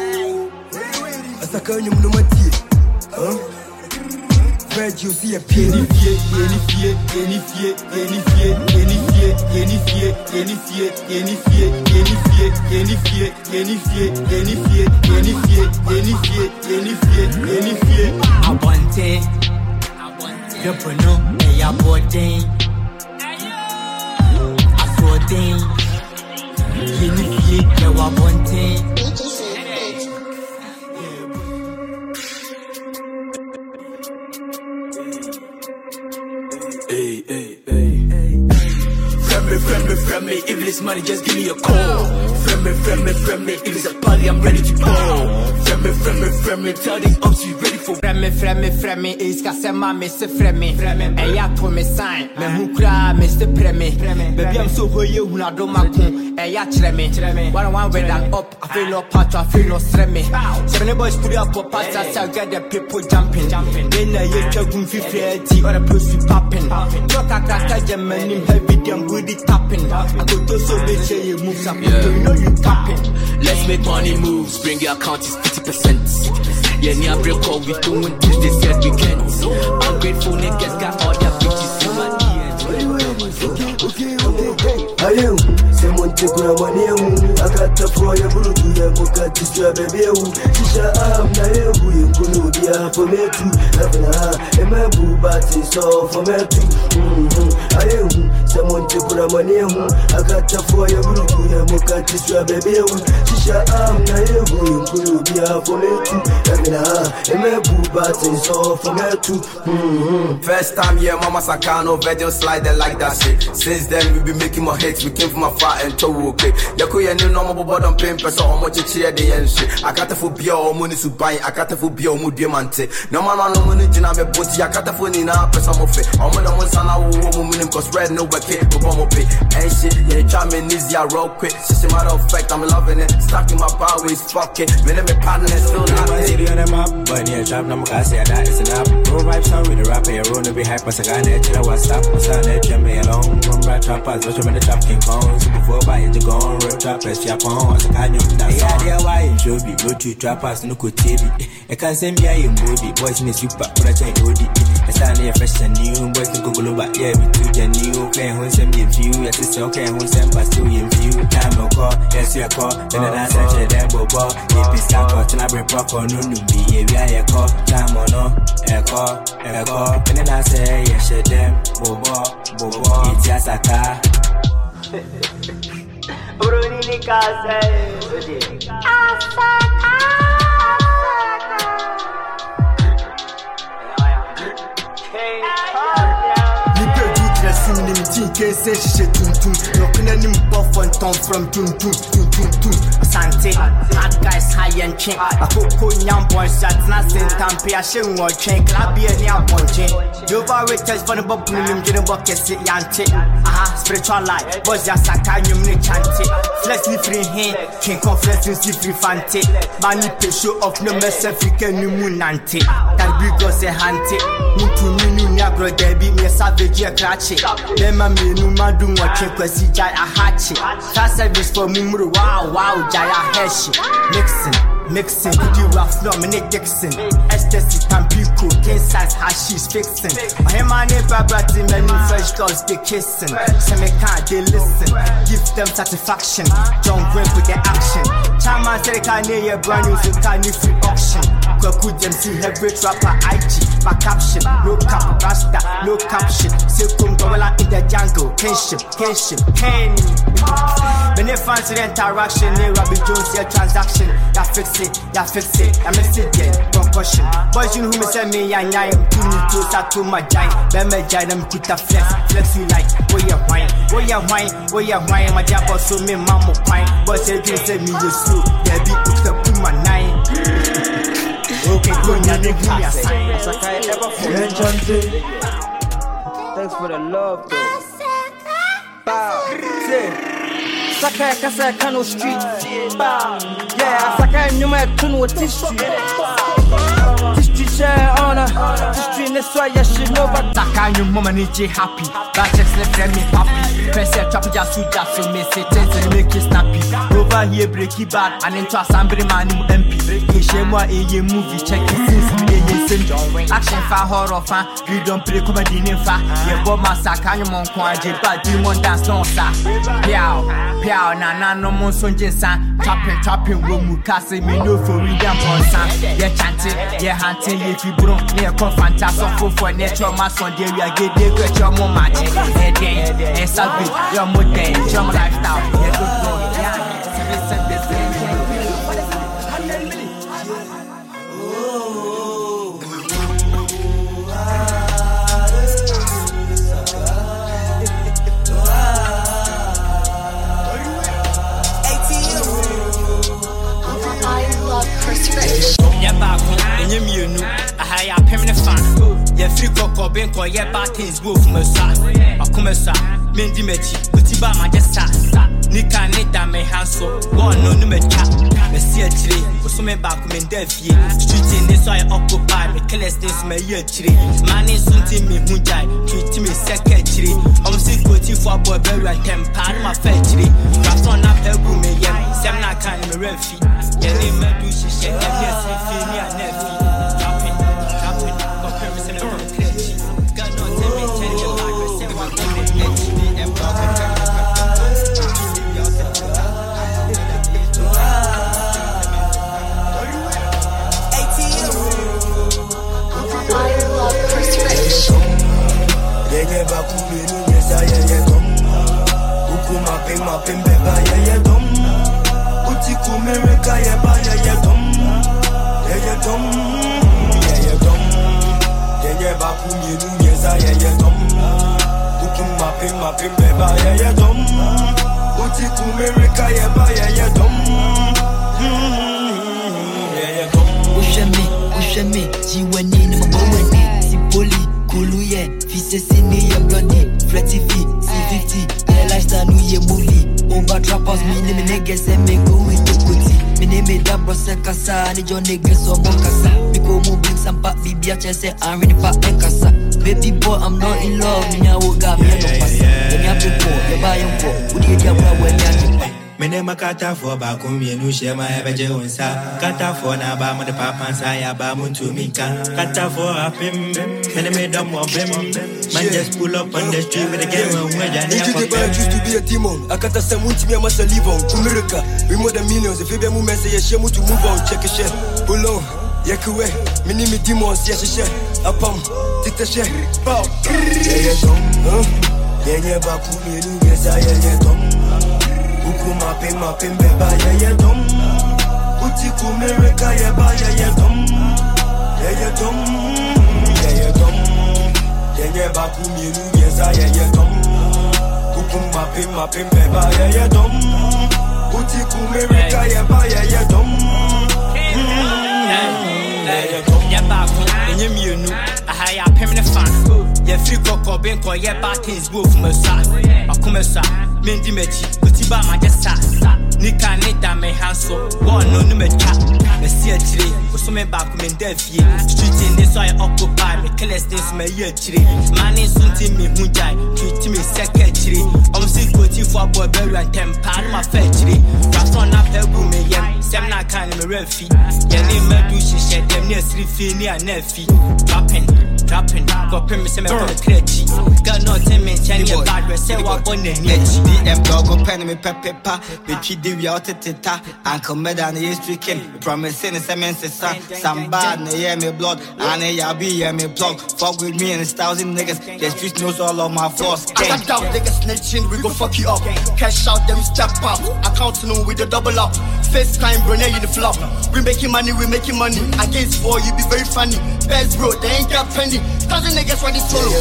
As a can you know my tea, huh? Where'd you see a penny fear, any fear, any fear, any fear, any fear, any fear, any fear, any fear, any fear, any fear, any fear, any fear, any fear, any fear, any fear, any fear. I want it. You know, hey, I bought it. I saw it. Any fear, you want it. Hey, hey, hey, hey. Friend me, friend me, friend me. If it's money, just give me a call. Friend me, friend me, friend me. If it's a party, I'm ready to go. Friend me, friend me, friend me. Tell these ups you ready for. Friend me, friend me, friend me. Iska sema me se friend me. And ya to me sign. Me who cry, me se pre me. Baby, I'm so hoye una do makun. And ya tre me. One one way that up. I feel no part, I feel no stress me. Seven boys put up for parts, I get the people jumping. Then I get your goon fifty or a pussy popping. Talk a crack, a man in heavy, damn good tapping. I go to so bitch, you move some, you know you tapping. Let's make money moves, bring your account is fifty percent. Yeah, near break all we doing Tuesday, said weekends. Ungrateful niggas got all their bitches in my D Ms. Okay, okay, okay. I am someone to put money. I got to for your blue to your book at teacher, baby. Tisha, I'm not a boo, you could be a for me too. And my boo, but it's all for me too. I am someone to put money. I got to for your blue to your book at teacher, baby. Tisha, I'm not a boo, you could be a for me too. And my boo, but it's all for me too. First time, yeah, Mama Sakano, video slide like that shit. Since then, we been making more hits. We came from afar and toe okay. Yako ya no normal bottom pain, so how much cheer the end shit. I got a full beer or money to buy. I got a full beer or mood diamante. No man, no money, Jina, me booty. I got a phone in a person of it. I'm on one son, I will woman, cause red no bucket, but bomb pay. And shit, yeah, try me easy, I roll quick. Just a matter of fact, I'm loving it. Stuck in my power is fucking. When I'm a partner, still not city on them up. But yeah, trap, no, I say that is enough. Roll right sound with the rapper, you're on the be hype, but I got it. Chill, what's up? What's up? Let me alone. Run right trappers, watch them in the trap, King Kong. Super four by it, you go on, rip trappers, Japan, as a kind of that song. Yeah, why you should be go to trappers, no good T V. I can't send me a body, boys in the super, but I can't hold it. I stand here fresh and new, boys can go global, yeah, we do the new. Play who send me a view, yes, it's okay, who send pass to you view. Time no call, yes, you call, then I search a damn ball. If it's got caught, and I bring pop on, no, no, be a real call, time or no, a call, a call, and then I say, yes, a damn, bobo, bobo, it's just a car. Brunini casa Say she tum tum, knocking any buff and tom from tum tum tum tum tum. Asante, hard guys high and chain. A coco young boy shots, not saying tampi, a shame or chain, clappy and young one chain. You overrated for the bubble, you didn't buck a sit yante. Aha, spiritual life, boys just a kind of new chante. Flexly free hand, king confess in see free fante. Money pay show of no mess African new moonante. That big girl say hante. Into new negro, there be me a savage, a cratchy. Then my no madu watching kwasi jai a hachi. Fast service for mumuru wow wow jai a heshi. Mixing, mixing, could you rough no minute Dixon. Ecstasy Tampico, king size hashish fixing. Him and neighbor brought him many fresh girls they kissing. Some they can't they listen, give them satisfaction. Don't wait with the action. Chama said they can't hear your brand new so can't you free auction. Could them see every rapper I G, my caption, no cap, rasta, no caption. Silkum Gorilla in the jungle, kinship, kinship, kin. Many fancy interaction, near Robbie Jones, your transaction. Ya fix it, ya fix it, I mix it, yeah, concussion. Boys, you know who me send me, I am too new closer to my giant. Then my giant, put a flex, flex you like, where you wine, where you wine, where you wine, my jab or so me, mama pine. Boys, you can send me your suit, there be hooked up to my nine. Okay, go now, they give me a sign. Thanks for the love, though. Bow, say. Sakai kasa kano street. Bow, yeah. Sakai nyuma tunu wa tistri. Tistri share honor. Tistri ne swa ya shi no ba. Sakai nyuma ni je happy. That just left me happy. Press your trap just to just so me say things and make it snappy. Over here break it bad and into assembly man in M P. Kishemwa a movie check it since me a same. Action fa horror fan. We don't play comedy in fa. Yeah, Bob Masaka nyuma kwa je bad demon dance no sa. Piao, piao na na no mon sonje san. Trapping, trapping wo mu kase me no for we damn on san. Yeah chanting, yeah hunting if you bro. Yeah confanta so for for nature my son there we are get dey get your mom match. Hey then, hey sabi, your modern, your lifestyle. Yeah good boy, yeah. Seven seven this. Yeah, back and you knew I had a permanent fan. Yeah, free cocoa, bank or yeah, bad things wolf from a side. I come a side, Mendy Mechi, Utiba Majesta, Nika Neta may hansel, one no number chat. I see a tree, for some back in Delphi, street in this I occupy, the killers this may year tree. Man is something me who died, treat me secretary. I'm sick with you for boy, very and ten pound my factory. That's on up a room, yeah, Sam not kind of refi. Yeah, they may do she shake, yes, if you near nephew. Dropping, dropping, compare me some of the cliche. God knows, let me tell you about myself, I'm going to let you be and welcome. Yeah, back to me, yes, I am dumb. Ukuma pay my pin, baby, yeah, yeah, dumb. Utiku America, yeah, ba, yeah, yeah, dumb. Yeah, yeah, dumb. Yeah, yeah, dumb. Yeah, yeah, back to me, yes, I am dumb. Ukuma pay my pin, baby, yeah, yeah, dumb. Utiku America, yeah, ba, yeah, yeah, dumb. Yeah, yeah, dumb. Ushame, ushame, jiwani na mabawani, sipoli. Kulu yeah, fise sini ya bloody, fletty fee, C fifty, yeah lifestyle new year movie. Over trappers, me name niggas and me go with the kuti. Me name that boss kasa, ni jo niggas so mokasa. Me go move bring some back, bibi ache say I'm ready for kasa. Baby boy, I'm not in love, me nya woga me no pass. Me nya people, you buy your boy, udi dia bra when ya. Me name a kata for back home, you know, share my ever onsa. Kata for na ba, my papa and saya ba muntu mika. Kata for a pim, me name a dumb of him. Man just pull up on the street with a game of where I used to be a demon. I can't say much me, I must leave on. America, we more than millions. If you be movement, say, share to move on, check a share. Pull on, Yakuwe, me name me demons, yes, share. Upon, take the share. Bow. Yeah, yeah, dumb. Yeah, yeah, back to me, yes, I am dumb. Ukuma pay my pin, baby, yeah, yeah, dumb. Utiku America, yeah, ba, yeah, yeah, dumb. Yeah, yeah, dumb. Yeah, yeah, dumb. Yeah, yeah, back to me, yes, I, yeah, yeah, dumb. Ukuma pay my pin, baby, yeah, yeah, dumb. Utiku America, yeah, ba, yeah, yeah, dumb. Yeah, yeah, dumb. Yeah, back and you knew I had a permanent fan. Yeah, free cocoa, bank or yeah, bad things wolf from a side. I come a side, Mendy Mechi, Utiba Majesta, Nika Neta may hansel, one no number chat. I see a tree, for some back in Delphi, street in this I occupy, me killers this may year tree. Man is something me who died, treat me secretary. I'm sick with you for boy, very and ten pound my factory. That's on up a room, yeah, Sam not kind of refi. Yeah, name me do she shed them near three feet near Nephi. Dropping, dropping, got permission to the crazy. Got no time in China, bad, we say what on the edge. D M dog, open me pepper, bitchy divvy out at Tita, Uncle Medan is tricking, promising a cement, some bad, near me blood, and a be a me plug. Fuck with me and a thousand niggas, the street knows all of my flaws. Step down, niggas snitching, we go fuck you up. Cash out, then we step out. Accounting with the double up. First time, Brunei in the flop. We making money, we making money. Against four, you be very funny. Best bro, they ain't got penny. Thousand niggas for this solo.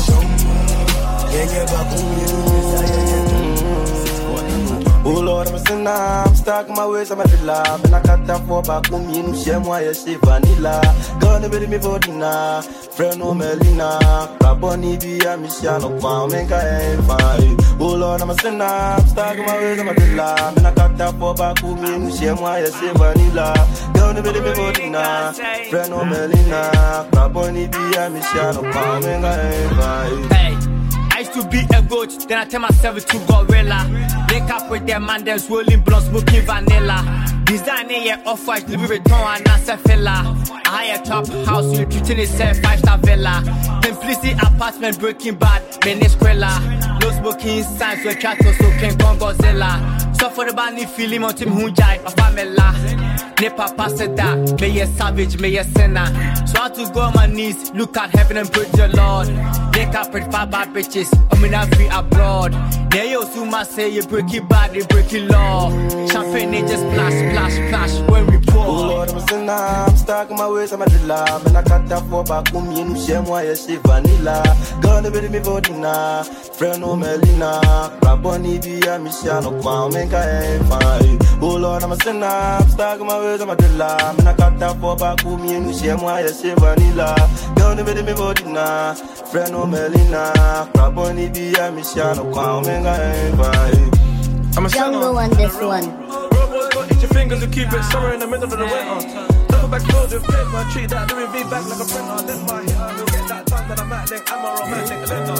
Oh Lord, I'm a sinner, I'm stuck in my ways, I'm a love. And I cut that for back home, you know, shame why I say vanilla. Gonna be me for dinner, friend no Melina. Raboni be a Michelle, Palm and Kain. Oh Lord, I'm a sinner, I'm stuck in my ways, I'm a love. And I cut that for back home, you know, shame why I say vanilla. Gonna be me for dinner, friend no Melina. Raboni be a Michelle, Palm and Kain. I used to be a goat, then I tell myself to gorilla. Link up with them man, them swirling blonde, smoking vanilla. Designing your off-white, Louis Vuitton and Nasa fella. A higher top house, you treating it a five-star villa. Simplicity apartment, Breaking Bad, Venezuela. No smoking signs, we try to so King Kong Godzilla. So for the band, if you on Tim Hunjai, my family. Nepa pass it that, may a savage, may a sinner. So I had to go on my knees, look at heaven and praise the Lord. Link up with five bad bitches, I'm in a free abroad. They also must say you break it bad, you break it law. Champagne, they just splash, splash, splash when we pour. Oh Lord, I'm a sinner, I'm stuck in my ways, I'm a love. And I cut that for back home, you know, shame why I say vanilla. Gonna be me for dinner, friend no Melina. Raboni be a Michelle, Palm and Kain. Oh Lord, I'm a sinner, I'm stuck in my ways, I'm a love. And I cut that for back home, you know, shame why I say vanilla. Gonna be me for dinner, friend no Melina. Raboni be a Michelle, Palm and Kain. I'm a jungle on this one. Eat your fingers and keep it somewhere in the middle of the winter. Double back clothes with paper, treat that Louis V back like a printer. This my hitter, you'll get that tongue that I'm at, link, I'm a romantic lender.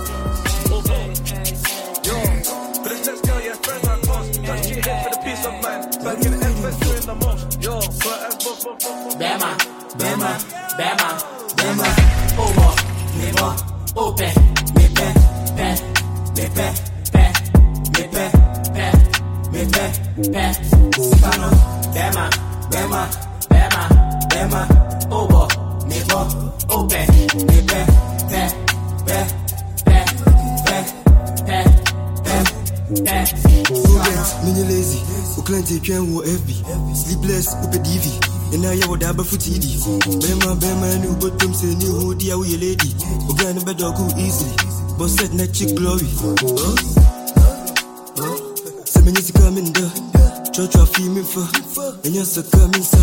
Yo, for this next girl, yeah, friends are close. Don't cheat hit for the peace of mind. Back in the F S doing the most. Yo, but as both, both, both. Bama, Bama, Bama, Bama, over, Nemo, open, me pe, pe, me pe, pe, me pe, pe, me pe, pe, Sipano, Bama, Bama, Bama, Bama, over, Nemo, open, me pe, pe, pe, pe, pe, pe, pe, pe, Students, mini lazy, who plenty can wo F B, sleepless, upe D V. And now you would have a footy. Bema, Bema, new bottom say new who dear we lady. Who can better go easily, but set net chick glory. Seven years coming there, church of female for, and you're so coming, sir.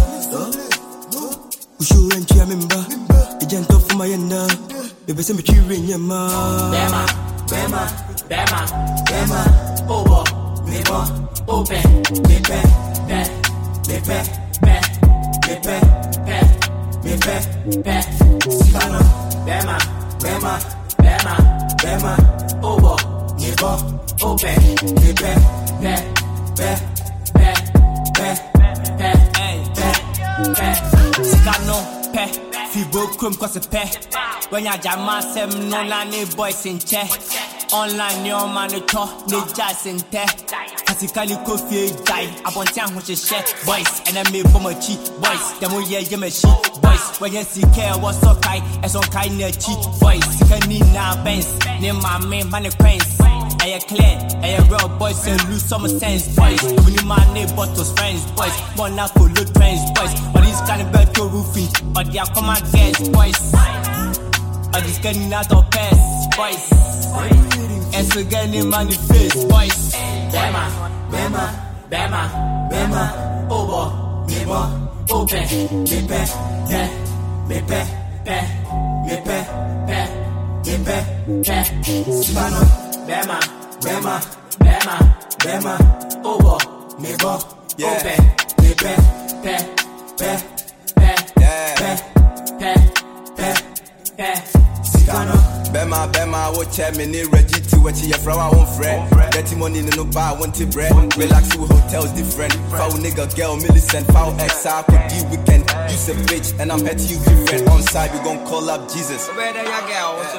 Who show and cheer member, a gentle for my end, maybe some cheering your ma. Bema, Bema, Bema, Bema, over, Nemo, open, me pe, pe, me pe. Me pe, pe, me pe, pe, Sipano, Bema, Bema, Bema, Bema, over, Nemo, open, me pe, pe, pe, pe, pe, pe, pe, pe, Sipano, pe, Fibo Chrome cause a pe, when ya jama sem no nani boys in che, online your man to talk, they just in te. Physically coffee die, I want to watch a share boys, and I made for my cheap boys. The more yeah, you may she boys. When you see care, what's so kind, and so kind of cheap boys. Can need now bands, name my main money coins. I clear, I real boys and lose some sense, boys. When you my neighbors, those friends, boys. One now for look trends, boys. Or these kind of bad to roofing, or they are command guests, boys. Or this getting out of pants, boys. And so getting money face, boys. Bema, Bema, Bema, Bema, over, Nemo, open, me pe, pe, me pe, pe, me pe, pe, me pe, pe, Sipano, Bema, Bema, Bema, Bema, over, Nemo, open, me pe, pe, pe, pe, pe, pe, pe, pe, Sipano. Bema, Bema, watch me near Reggie to watch your flower on friend. Dirty money in no bar, want to bread. Relax with hotels different. Foul nigga, girl, Millicent, foul X, I could deal weekend. You is a bitch, and I'm head to you different. On side, we gon' call up Jesus. Where the young girl? What's it?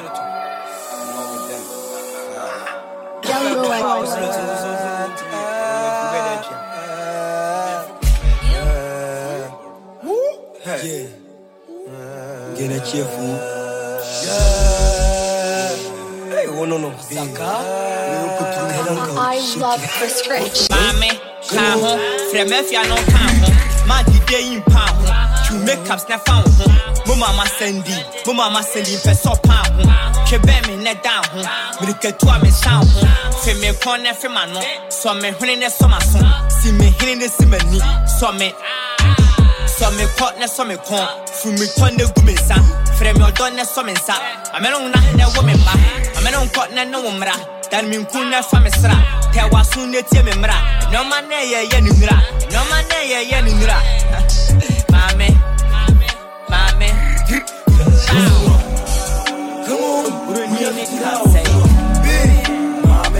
Yeah. Get a cheerful. Hey, one on Saka. I love Chris Rich. Mame, Kaho, Fremefia no Kaho, Madi Day in Pound, to make up snap found. Mama Sandy, Mama Sandy, Peso Pound, Chebemi net down, Milkatua me sound, Femi corner Femano, so me winning a summer song, see me hitting the simony, so me. So me partner, so me con, from me turn the woman, son. Frame your donor, so me son. I'm a long night, no woman, I'm a long partner, no woman. Then me kuna from a stra. Tell was soon the team, no man, yeah, yeah, no man, yeah, yeah, Mammy, Mammy, come on, we make it say, Mammy,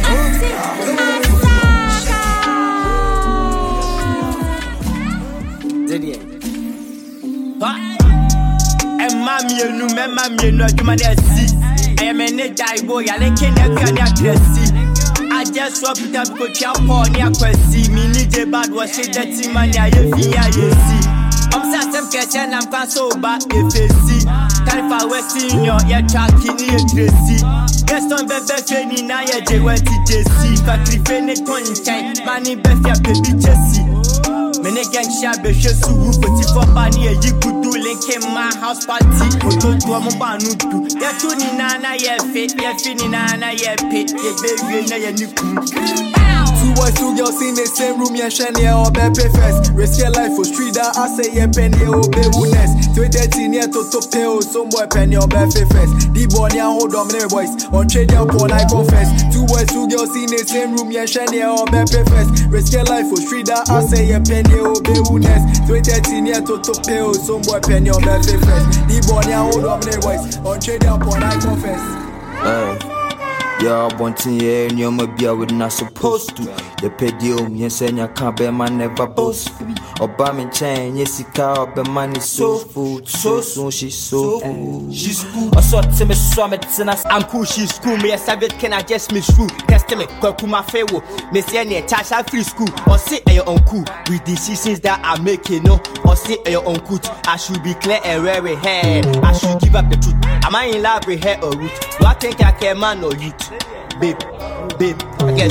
and mammy, you know, mammy, you know, you might see. I am a die boy, I like it, I just swap it up, put your pawn, your question. Me need a bad was it that team, and I see. I'm Sassam Catchan, I'm so bad if you see. Califa West Senior, you're tracking your Tracy. Guest on Bebe Fanny, now you're J one T J C. Factory Fanny, twenty time, money, Bethia, baby, Jessie. Many gang shabby, just to put it for Bunny, you could do link in my house party. Go to a mobile. You're tuning Nana, yeah, fit, you're feeling Nana, yeah, pit, yeah, baby, yeah, you Two boys, two girls in the same room, yeah, shiny, or baby first. Risk your life for street, I say, yeah, penny, or baby, nest. twenty near to top tail, some boy, penny, or baby first. The boy, yeah, hold on, my boys, on trade your porn, I confess. Two boys, two girls in the same room, yeah, shiny, or baby first. Risk your life for street, I say, yeah, penny, or baby, nest. twenty near to top tail, some boy, penny, or baby first. The boy, yeah, hold on, my boys, on trade your porn, I confess. Hey. Yeah, wanting yeah, and you're my beer with not supposed to. The pedio, yes, and you can't be man never boast. Obama chain, yes, he can't be man is so food, so soon she's so cool. She's cool. I saw Timmy Summit and I'm cool, she's cool. Me a savage can I just miss through. Testament, Kokuma Fewo, Miss Yanni, Tasha free school, or sit at your own cool. With decisions that I make, you know, or sit at your own cool. I should be clear and wear hair. I should give up the truth. Am I in love with hair or root? Do I think I can man or youth? Babe, babe, I guess.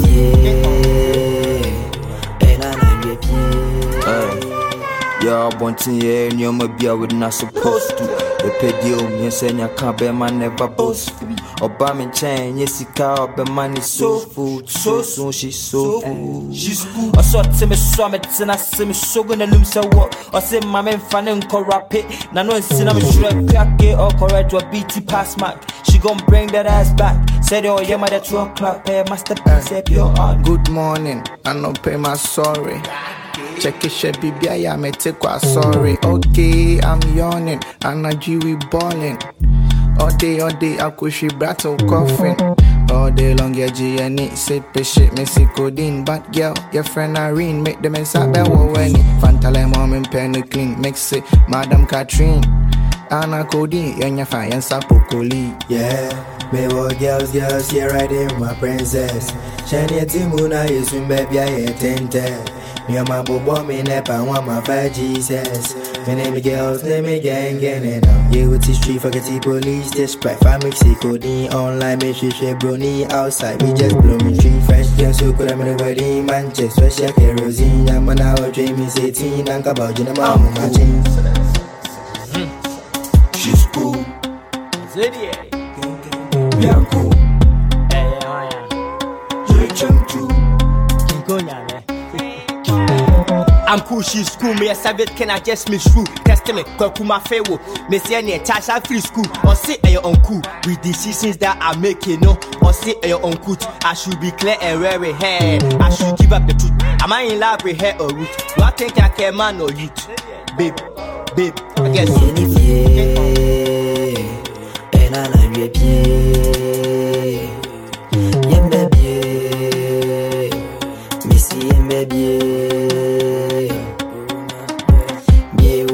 Yeah, wanting yeah, and you're my beer with not supposed to. The pedio, yes, and you can't be man never boast. Obama chain, yes, he can't be man is so food, so soon she's so cool. She's cool. I saw Timmy Summit and I see me so gonna lose her work. I say, my man, fan and corrupt it. Now, no, it's in a shrek, crack it or correct to a B T pass mark. She gon' bring that ass back. Said, oh, yeah, mother, two o'clock, pay masterpiece, up your heart. Good morning, I no pay my sorry. Check it, shit, baby, I am a take what sorry. Okay, I'm yawning, and a G we balling. All day, all day, I could she battle coughing. All day long, yeah, G and it say shit, me see codeine. But girl, your friend Irene, make them inside bed when it. Fantale mom and penny clean, mix it, Madam Catherine. Anna codeine, young fire and sapokoli. Yeah, me what girls, girls, yeah, right there, my princess. Shiny Timuna, you swim, baby, I ain't ten. Me and my boy, me never want my five Jesus. Me name me girls, name me gang, gang, and I'm yeah, with the street, forget the police, this sprite, five Mexico, the online, me she she brony outside, we just blow me tree, fresh, then so could I'm in the wedding, Manchester, special kerosene, I'm an hour dream, me say teen, and about you, I'm on my jeans. She's cool. Zeddy, we are cool. Hey, yeah, you're jump too. I'm cool, she's cool, me a savage, can I just miss through? Testament, Kokuma Fewo, Miss Yanni, Tasha free school, or sit at your own cool. With decisions that I make, you know, or sit at your own cool. I should be clear and wear hair. I should give up the truth. Am I in love with hair or root? Do I think I can man or youth? Babe, babe, I guess. And I love you, yeah, baby, Missy, and baby.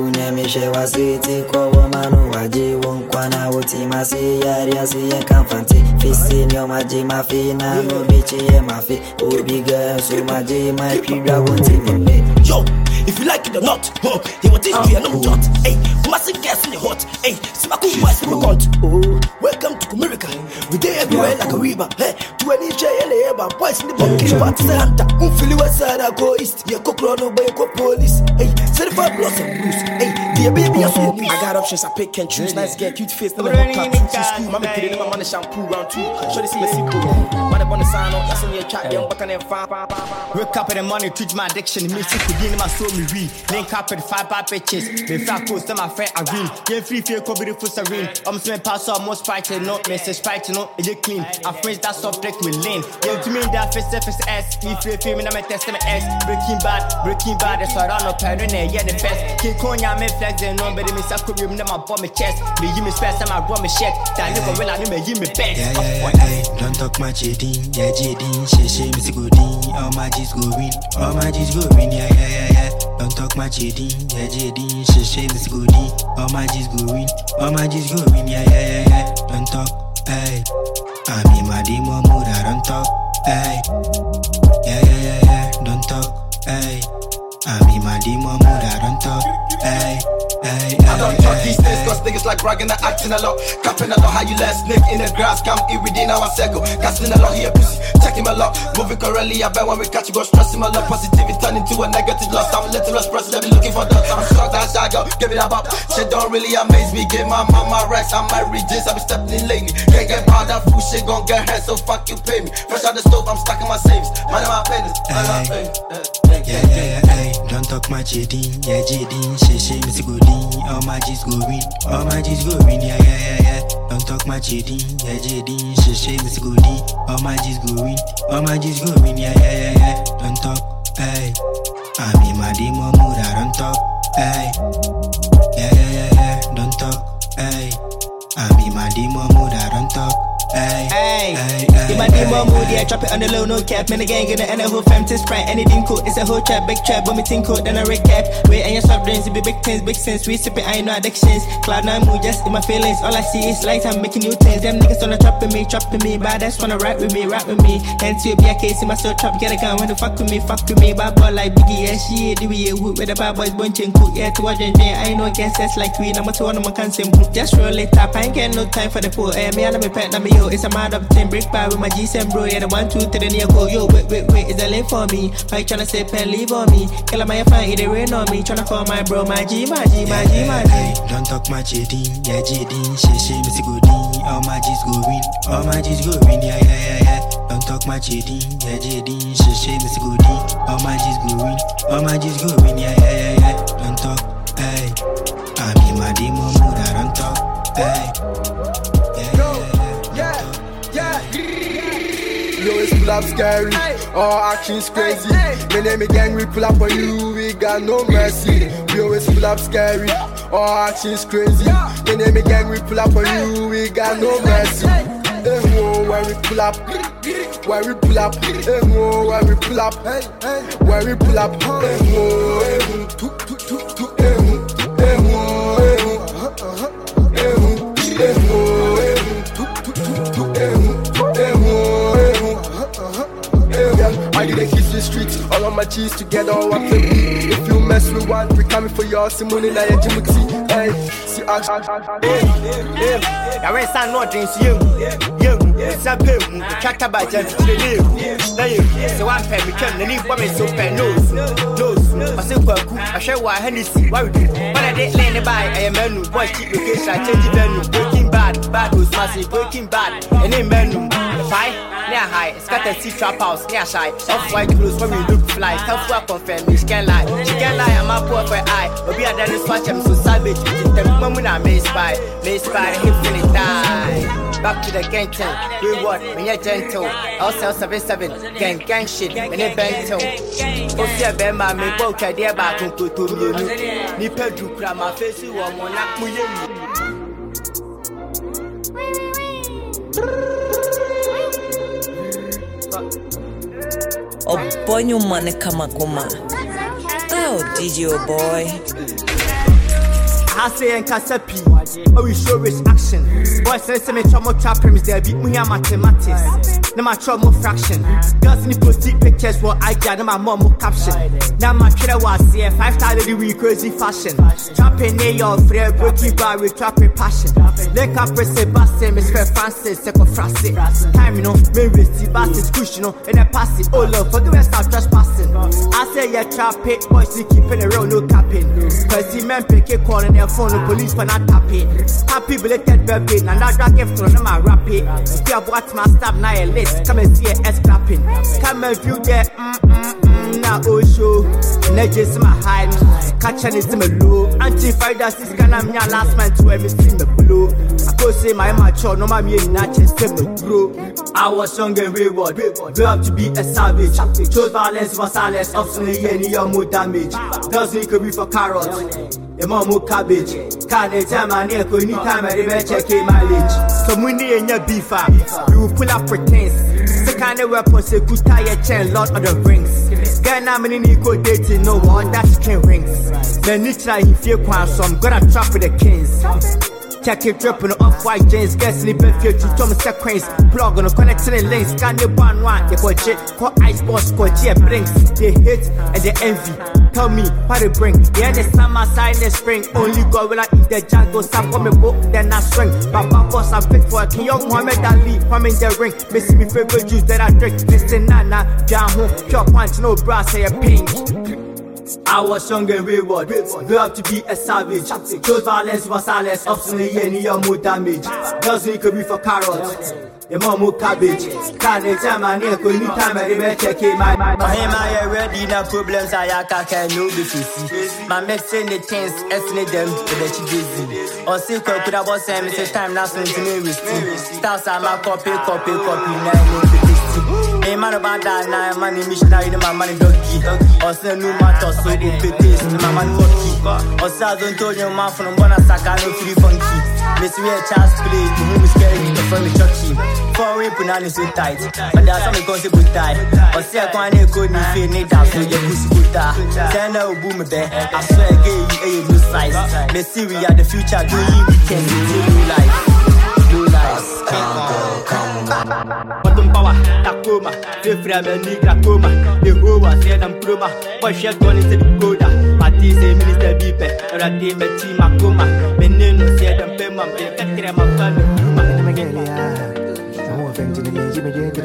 she was sitting, call woman, waji won't kwana, what he must say, Yaria, see, and comfanti. Fissing your maji, my fina, no bitchy, my feet, oh, big girl, so my J, my pira, won't even me. Yo, if you like it or not, oh, you want this to be a no jot. Hey, mustn't guess in the hot. Hey, Smaku was broken. Oh, welcome to America. We day everywhere like a river. Hey, to any J L A, but boys in the bucket, but the hunter. Who feel you side, I go east. You cook no by your police. Hey, set five blocks of blues. Hey, dear baby, I saw me. I got options, I pick and choose. Nice get cute face, never walk out to school. Mama put in my money shampoo round two. Show this me a simple. Man, I want to sign up. That's when you chat them back and then five. Wake up in the morning, teach my addiction. Music could be in my soul, me read. Link up with five bad bitches. Me fat post, my friend Irene. Get free feel could be for serene. I'm saying pass up most fighting, no message fighting, no it clean. I friends that soft drink with lean. Yeah, to me that face F S S. If you feel me, I'm a testament S. Breaking bad, breaking bad. That's why I don't know parent. Yeah, the best. King Konya, me flex and no, but me suck up you, never bomb me chest. Me give me space, I'm a bomb me shit. That you go well, I me give me best. Yeah, yeah, yeah. Don't talk my cheating, yeah, cheating. She she me go ding. All my G's go win, all my G's go win. Yeah, yeah, yeah, yeah. Don't talk my cheating, yeah, cheating. She she me go ding. All my G's go win, all my G's go win. Yeah, yeah, yeah, yeah. Don't talk, hey. I'm in my demo mood, I don't talk, hey. Yeah, yeah, yeah, yeah. Don't talk, hey. I'm in my demo mood, I don't talk, hey. Hey, I don't talk these days cause niggas like bragging and acting a lot. Capping a lot, how you last snake in the grass. Come in within our circle. Casting a lot here, pussy. Checking my luck. Moving currently, I bet when we catch you, go stressing my luck. Positivity turn into a negative loss. I'm a little expressive, they be looking for that. I'm shocked, that's how I go. Give it up, up. Shit don't really amaze me. Give my mama rest. I'm my regions, I be stepping in lately. Can't get by that food, shit gon' get hurt, so fuck you, pay me. Fresh out the stove, I'm stacking my savings. Mind my business. Yeah, yeah, yeah, yeah. Don't talk my cheating, yeah, cheating. She she me go ding. All my G's go win, all my G's go win, yeah, yeah, yeah, yeah. Don't talk my cheating, yeah, cheating. She she me go ding. All my G's go win, all my G's go win, yeah, yeah, yeah, yeah. Don't talk, hey. I'm in my demo mood, I don't talk, hey. Yeah, yeah, yeah, yeah. Don't talk, hey. I'm in my demo mood, I don't talk. Hey, hey, hey, hey, in my demo mood, yeah, drop it on the low, no cap. Man, again, get and a whole fam to sprite. Anything cool, it's a whole trap, big trap, but me think cool, then I recap. Wait, and your soft drinks, it be big things, big sense. We sip it, I ain't no addictions. Cloud nine mood, just in my feelings. All I see is lights, I'm making new things. Them niggas wanna trap with me, trap with me. But that's wanna rap with me, rap with me. Hence, you be a case in my soul trap, get a gun. When the fuck with me, fuck with me. Bad boy like Biggie, yeah, she, D B A, with the bad boys, bunching cook, yeah, to watch and drink. I ain't no guess, that's like we, I'm a two on my can simple. Just roll it up, I ain't get no time for the poor. Hey, me and I'm a pet, I'm a yo, it's a mad up. Break by with my G seven bro, yeah, the one, two, three, near go, yo, wait, wait, wait, is that late for me? Why you tryna say pen, leave on me? Kill my fan, it rain on me, tryna call my bro, my G, my G, my G, my G. Don't talk my cheating, yeah, cheating, she, she, me go ding, all my G's go win, all my G's go win, yeah, yeah, yeah, yeah. Don't talk my cheating, yeah, cheating, she, she, me go ding, all my G's go win, all my G's go win, yeah, yeah, yeah, yeah. Don't talk, hey, I'm in my demo mood, I don't talk, hey. Yo, it's pull up scary, all action's crazy. My name is gang, we pull up on you, we got no mercy. We always pull up scary, all action's crazy. My name is gang, we pull up on you, we got no mercy. Hey, whoa, where we pull up, where we pull up, hey, whoa, where we pull up, where we pull up, hey, whoa, hey, whoa, hey, whoa, hey, whoa, hey, whoa, hey, whoa, I did a kiss the streets, all of my cheese together, what the beat. If you mess with one, we coming for your simony na ya jimuti. Hey, see act, act, act, hey, hey. I went some no drinks, you, you, it's a pim, chatter by just to the so one pen became the new woman so pen nose, nose, I say, I share why Hennessy, why would you? When I did land by a menu, boy, keep your case, I change the venue, breaking bad, bad was massive, breaking bad, and a menu, fine. Near high, it's got a sea trap house, near shy. Off white clothes when we look fly. Tough work confirm, she can lie. She can lie, I'm a poor for eye. But we are done this watch, I'm so savage. The moment I may spy, may spy, hip till it die. Back to the gang thing, we what, when you're gentle. I'll sell seven seven, gang gang shit, when they bent toe. What's your bema, me both idea back to put to you. Nipper to cram my face, you are more like me. Oh boy, you money come a kuma. Oh, D J oh boy. I say and Casapi, oh, we show rich action. Boys say me trouble trap premise there be me mathematics. No my trouble fraction. Girls need post pictures for I got my mom caption. Now my kid was here five star lady with crazy fashion. Trapping near your friend, breaking bar with trapping passion. Then can press a basset, Miss Fair Francis, second fracet. Time you know, me receive basset, push you know, and I pass it. Oh love, for the rest I'm just passing. I say yeah, trap it, boys you keeping the road, no capping. Cause the men pick a call on their phone, the police for not tapping. Happy belated birthday, and that drag gift from my rap it. If you have watched my stab, now a list, come and see it, S clapping. Come and view that, mm mm mm, now oh show. Nedges my high, catching is my low. Anti Friday, this can I'm your last man to ever see me blow. I go say my mature, no my me not just me bro. I was young and wayward, grew up to be a savage. Chose violence for silence, obviously any more damage. Doesn't could be for carrots. The mom cabbage. Can't they tell my neck anytime I ever check in mileage. So when they in your beef, you will pull up pretense. Second weapon, say good tire chain, Lord of the Rings. Guy now many equal dating, no one that can rings. Then you try if you want, so I'm gonna trap with the kings. Check it dripping off white jeans, get sleeping field to Thomas sequence. Plug on the connecting links, scan your one one. They call shit, call ice boss, call G brings. They hate and they envy. Tell me what they bring. They end the summer side in the spring. Only God will I eat the jungle. Some come a book, then I swing. Papa boss, I'm fit for a king. Young Muhammad Ali, come in the ring. Missing me favorite juice that I drink. Listen, Nana, Jahu, pure punch, no brass, say a pink. I was young and wayward, grew up to be a savage. Chose violence for silence, obviously any more damage. Girls need to be for carrots. The mom cabbage. Can't they tell my neck anytime I ever check in my mind. I am already no problems. I can't no be fifty. My mixing the things, estimate them with the busy. Or see, could I was saying, it's time now to me with stars. I'm a copy, copy, copy, nine. Hey, man, about that now, money missionary, my money doggy. Or send no matter, so they pay this, my man lucky. Or say, I don't tell your man from one Saka, no free funky. Miss me a chance play, the room is scary, the front is chucky. For we put on so tight, but there's some concept tie. Or say, I can't go to feel need that, so you pussy good. Send a boom there, I swear, gay you a blue size. Let's see, we are the future, do you weekend, new life. New life. Bottom power, Tacoma, Fifra, Nigra Coma, the Hova, said I'm Proma, but she has gone into the Goda. Mati say Minister Bipe, or a team at Team Akoma, Menino said I'm Pema, and my family. No offense to the music, but you're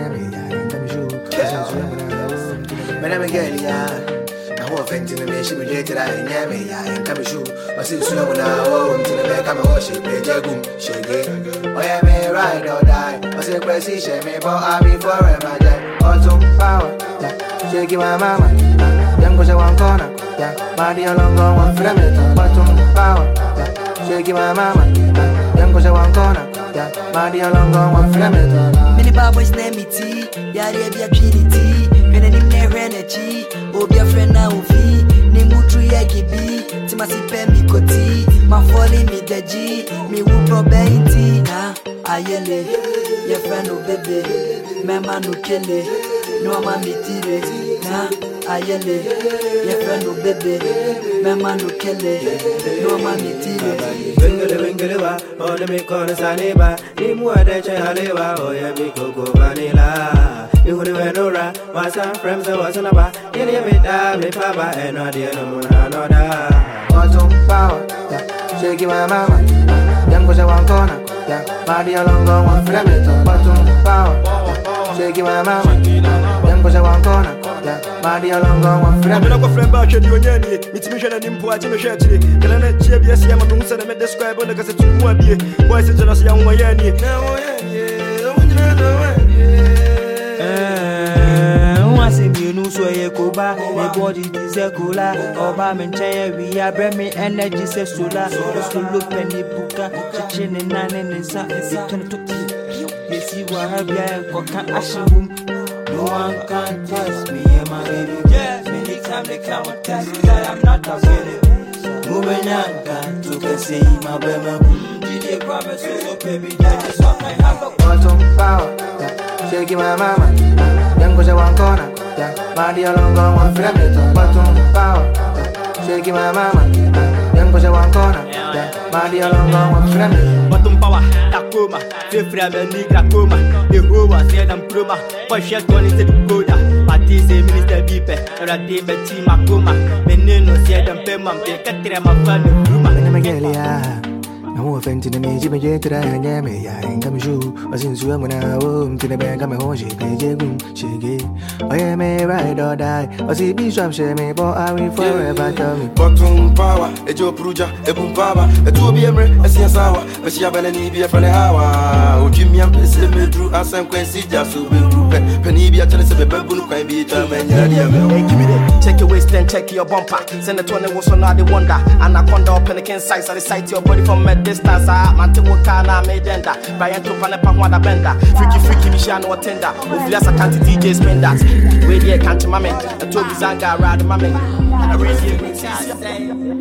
no offense to the music, but you're and come shoot. But since you know now, to the back, I'm a worship, a jagum, shake it. Oh, yeah, may ride or die. I say, precision, me, but I'll be forever. Autumn power, shake my mama. Young goes a one corner, yeah, body along one frame. Autumn power, shake my mama. Young goes a one corner, yeah, body along one frame. Many babboys name me tea, Yari be a trinity. When I name their energy, oh, be a friend now, V. Nimutu Yagibi, Timasi Pemi Koti, my falling me the G, me woo probability. Nah, Ayele, your friend no baby, my man no kill it, no mamma tire. Nah, Ayele, your friend no baby, my man no kill it, no mamma tire. Wingle, wingle, wa, oh, the make on a saliba, Nimu Adeche Haleva, oh, yeah, me coco vanilla. You would have no ra, my son, friends, I was on a bar, you never die, me papa, and not the another. Autumn power, yeah, shake my mama. Young goes a one corner, yeah, body along one frame. Autumn power, yeah, shake my mama. Young goes a one corner, yeah, body along one frame. I'm not a friend about you, it's mission and import, I'm a shirt. Can I let you be a Siam and send a describe on the cassette to one year? Why is it just a young Wayani? Now, so ye koba, me body is a cola, Oba menchaya, we are bremi energy se sola, solo penny puka, chichin and nine and sa, they turn to you see what have ya, for can't ashum. No one can test me and my baby. Yes, many times they can't test me that I'm not a baby. Moving on, to say my baby, did they promise so baby, that is what I have a autumn power, yeah, shake my mama, young goes a one corner. Yeah, body along one frame. Bottom power, yeah, shake my mama. Young goes a one corner. Madi along on friend. Bottom power, Tacoma, Fifra, Nigra Coma, Yehovah, said I'm Chroma, but she has gone into the Koda. Matisse, Minister Bipe, and a day, Betty Macoma, Menino, said I'm Pemam, they can't tell my family. Magalia. No offense to the major, but yet I am a young come shoe. I since you am when I home to the bank, I'm a home, she pay Jagum, she gay. I am a ride or die. I see Bishop, she may, but I will forever tell me. Bottom power, a Joe Pruja, a boom power, a two B M, a C S hour, a Shiabalani be a friend hour. Jimmy and Pessim through us and Quincy just to be Penibia tells us a baboon can be determined. Give me that. Check your waist and check your bumper. Send the twenty was on the wonder. Anaconda or pelican size at the sight your body from a distance. I am Mantiwokana made ender. Brian to Panapawanda bender. Freaky freaky Mishano tender. Uvias a can't D J spend that. Wait here, can't you mammy? A Toby Zanga ride mammy. And a radio.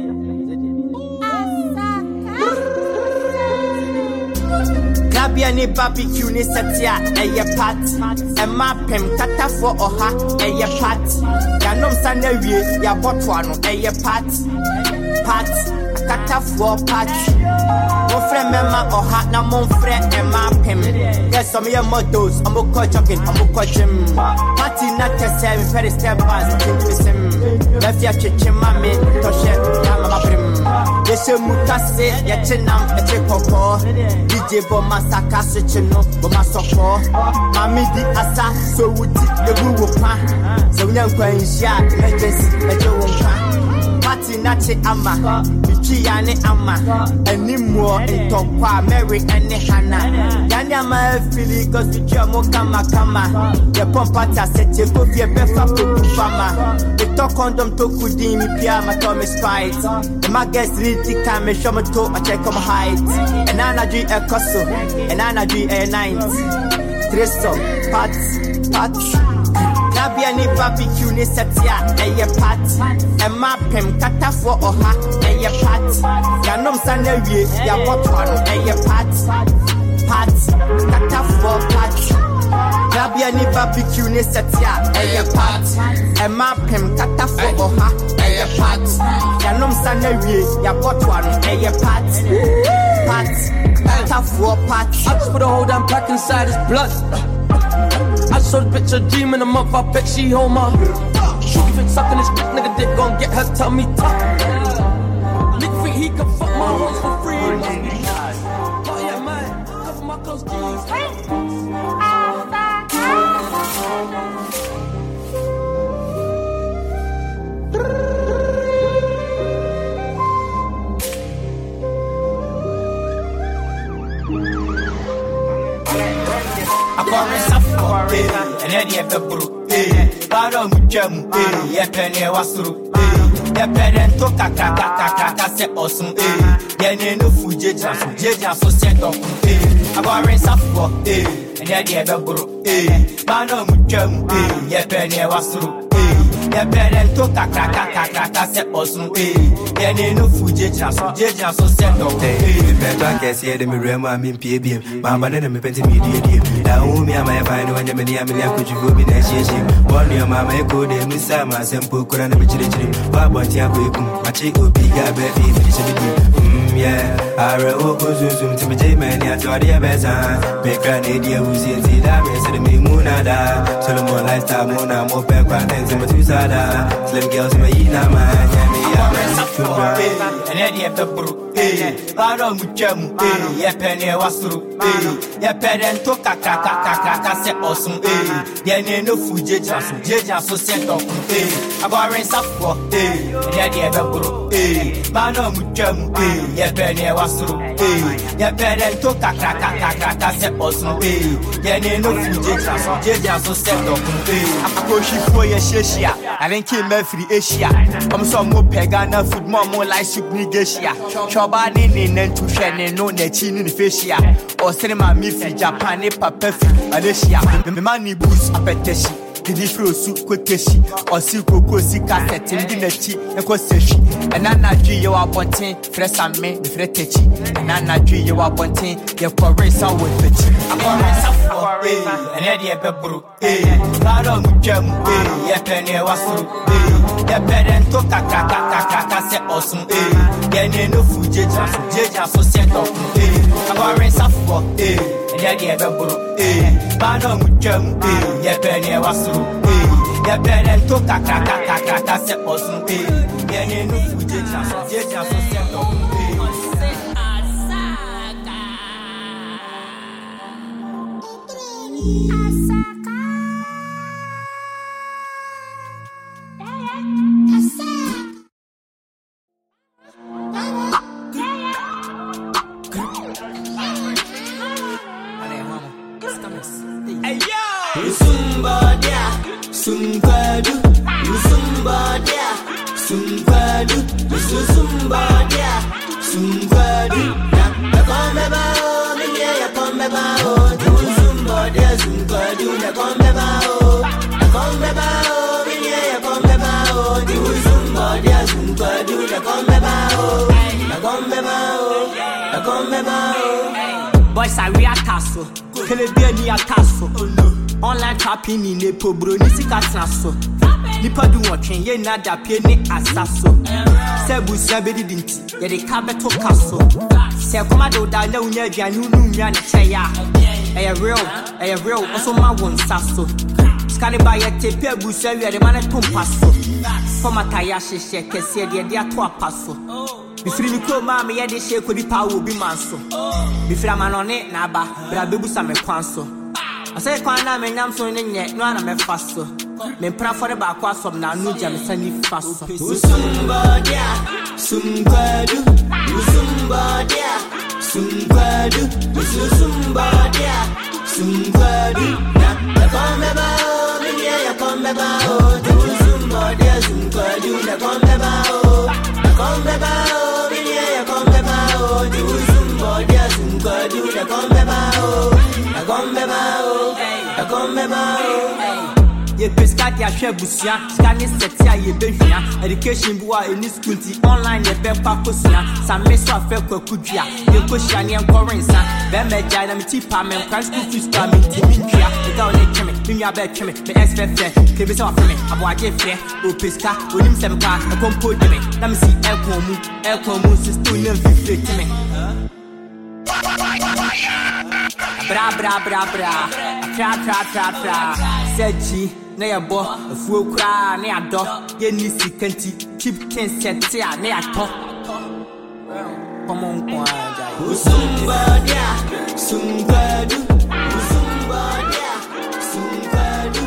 Grabby any barbecue ni setia, a ye pat, a mapem, tata for oha, a ye pat. Yanom Sanery, ya botwano, a ye pat, pat, a tata for pat. Mon friend, Mema or hat, now mon friend, and mapem. Yes, some of your mottos, I'm a coach of it, I'm a coach him. Party not a seven, very step bars, into the sim. Left your kitchen, mammy, touch it, I'm a prim. Yes, you mutase, ya chinam, a check of D J Boma Sakasi Chino, Boma Soko, Mammy di Asa, so would the Google Pan. So young Queen Shad, emergency, a Joe Party Nachi Ama, Michiane Ama, and Nimmo and Tokwa, Mary and Hannah. Yanyama Philly goes to Jamo Kama Kama. The Pompata set you go be a befa Fama. The talk on them to Kudimi Piama Thomas Fight. The Magas Riti Kame Shomato, a check on height. And Anna G a Cosso, and Anna G a ninth. Treso, Pats, Pats. Nabi any barbecue ni setia, a ye pat. And mapem, kata for oha, a ye pat. Yanom Sanery, ya botwano, a ye pat. Pat, kata for pat. Nabi any barbecue ni setia, a ye pat. And mapem, kata for oha, a ye pat. Yanom Sanery, ya botwano, a ye pat. Pat, kata for pat. I just put a whole damn pack inside his blood. I saw the bitch a dream in a month, I bet she home my She even sucking this bitch, nigga dick gon' get her tummy tucked. Nigga think he can fuck my hoes for free. Oh yeah man, cover my clothes jeans. And then you have the brew, eh? Pardon with Jam, eh? Yet penny was through, eh? The parent took a kaka, say awesome, eh? Then no food, Jajan, Jajan, so set up, eh? I'm going to suffer, eh? And then you have the brew, eh? Pardon with Jam, eh? Yet penny was through, eh? The parent took a kaka, say awesome, eh? Then no food, Jajan, so Jajan, so set up, eh? The better can say the mirror, I mean, P B M, my banana, my penty media. Now, me, I might find one, Yamini, Amelia, could you go be that shit? One year, Mamma, go there, Miss Sama, Sempo, Kuran, and Michel, Baba, Tiago, my chick will be a baby, finish it. Hmm, yeah, I wrote Zoom to me, J-Man, I told you, Bessa, make an idea who's in the diamonds, and me, Moonada, Solomon, lifestyle, Mona, more back, and some two sada, slim girls, my Ina, man, and then you have the brew, eh? Pardon with Jam, eh? Yet penny was through, eh? Your parent took a kaka, say awesome, eh? Then no food, Jajan, Jajan, so set up, eh? I'm going to suffer, eh? And then you have the brew, eh? Pardon with Jam, eh? Yet penny was through, eh? Your parent took a kaka, say awesome, eh? Then no food, Jajan, Jajan, so set up, eh? I'm going to for your share. I didn't kill me free Asia. I'm some more pegana food, more more like soup nigeria. Chobani ninen to shane no nechin in fascia. Or cinema me free Japan, papa free Malaysia. The money boost appetition. Did you throw soup quick keshi? Or see cocoa see cassette in the nechi and coseshi. And Anna G you are wanting, fresh and me, the fretechi. And Anna G you are wanting, your correct sound with the chi. I'm going to suffer, eh? And Eddie Pebru, eh? Pardon with Jam, eh? Yet penny was through, eh? Ya beden to kaka kaka kaka se osun eh. Ya ne no fujeja fujeja so set up eh. Agora safo eh. Ya de be buru eh. Ba no mu twam eh. Ya be ne wasuru eh. Ya beden to kaka kaka kaka se osun eh. Ya ne no fujeja fujeja so set up eh. Hey yo, somebody, somebody, somebody, somebody, somebody, somebody. Ya come ba, me ya come ba, somebody, somebody, ya come ba, ya come ba, me ya come ba, somebody, somebody, ya come ba, ya come ba, ya come ba. Boys are real tasso. Kele be ni ataso. Online trapping in a po bro ni sika traso. Nipa du wotwen ye na da pie ni asaso. Sebu sabedi dinti ye de ka beto kaso. Se koma do da na unya aduanu nu nwa na cheya. Eh real, eh real also ma won saso. Skani ba ye tepe abusa wi de ma na tompaso. Foma taya hyehyɛ kese de de ato apaso. Bifiri mi ko ma me ye de hye kodi pa wo bi manso. Bifiri amanone na aba bra bebusa me kwanso. Ase kwan na me nyam so ne nye no ana me faso. Me pra for the back wasom na no jam sani faso. Somebody, somebody, somebody, somebody, somebody, somebody. Ya come ba, me ya come ba, somebody, somebody, ya come ba, ya come ba, me ya come ba, somebody, somebody, ya come ba, ya come ba, ya come ba. Ye pescat ya hwe busia skani setia ye behua education bua any school ti online ye be pa kosia same so afa kwakudua ye kosia ne encorensa be meja na me tipa me crash school fees pa me timi ntwa e ga one tweme me nwa be tweme me expect ke be so afa me abo age fre o pesca onim sem ka e kompo de me na me si e kon mu e kon mu sister nem fi me bra bra bra bra tra tra tra tra seji na ya bo afuo kura na ya do ye ni sikanti keep ten set ya na ya to come on kwa ja somebody somebody somebody somebody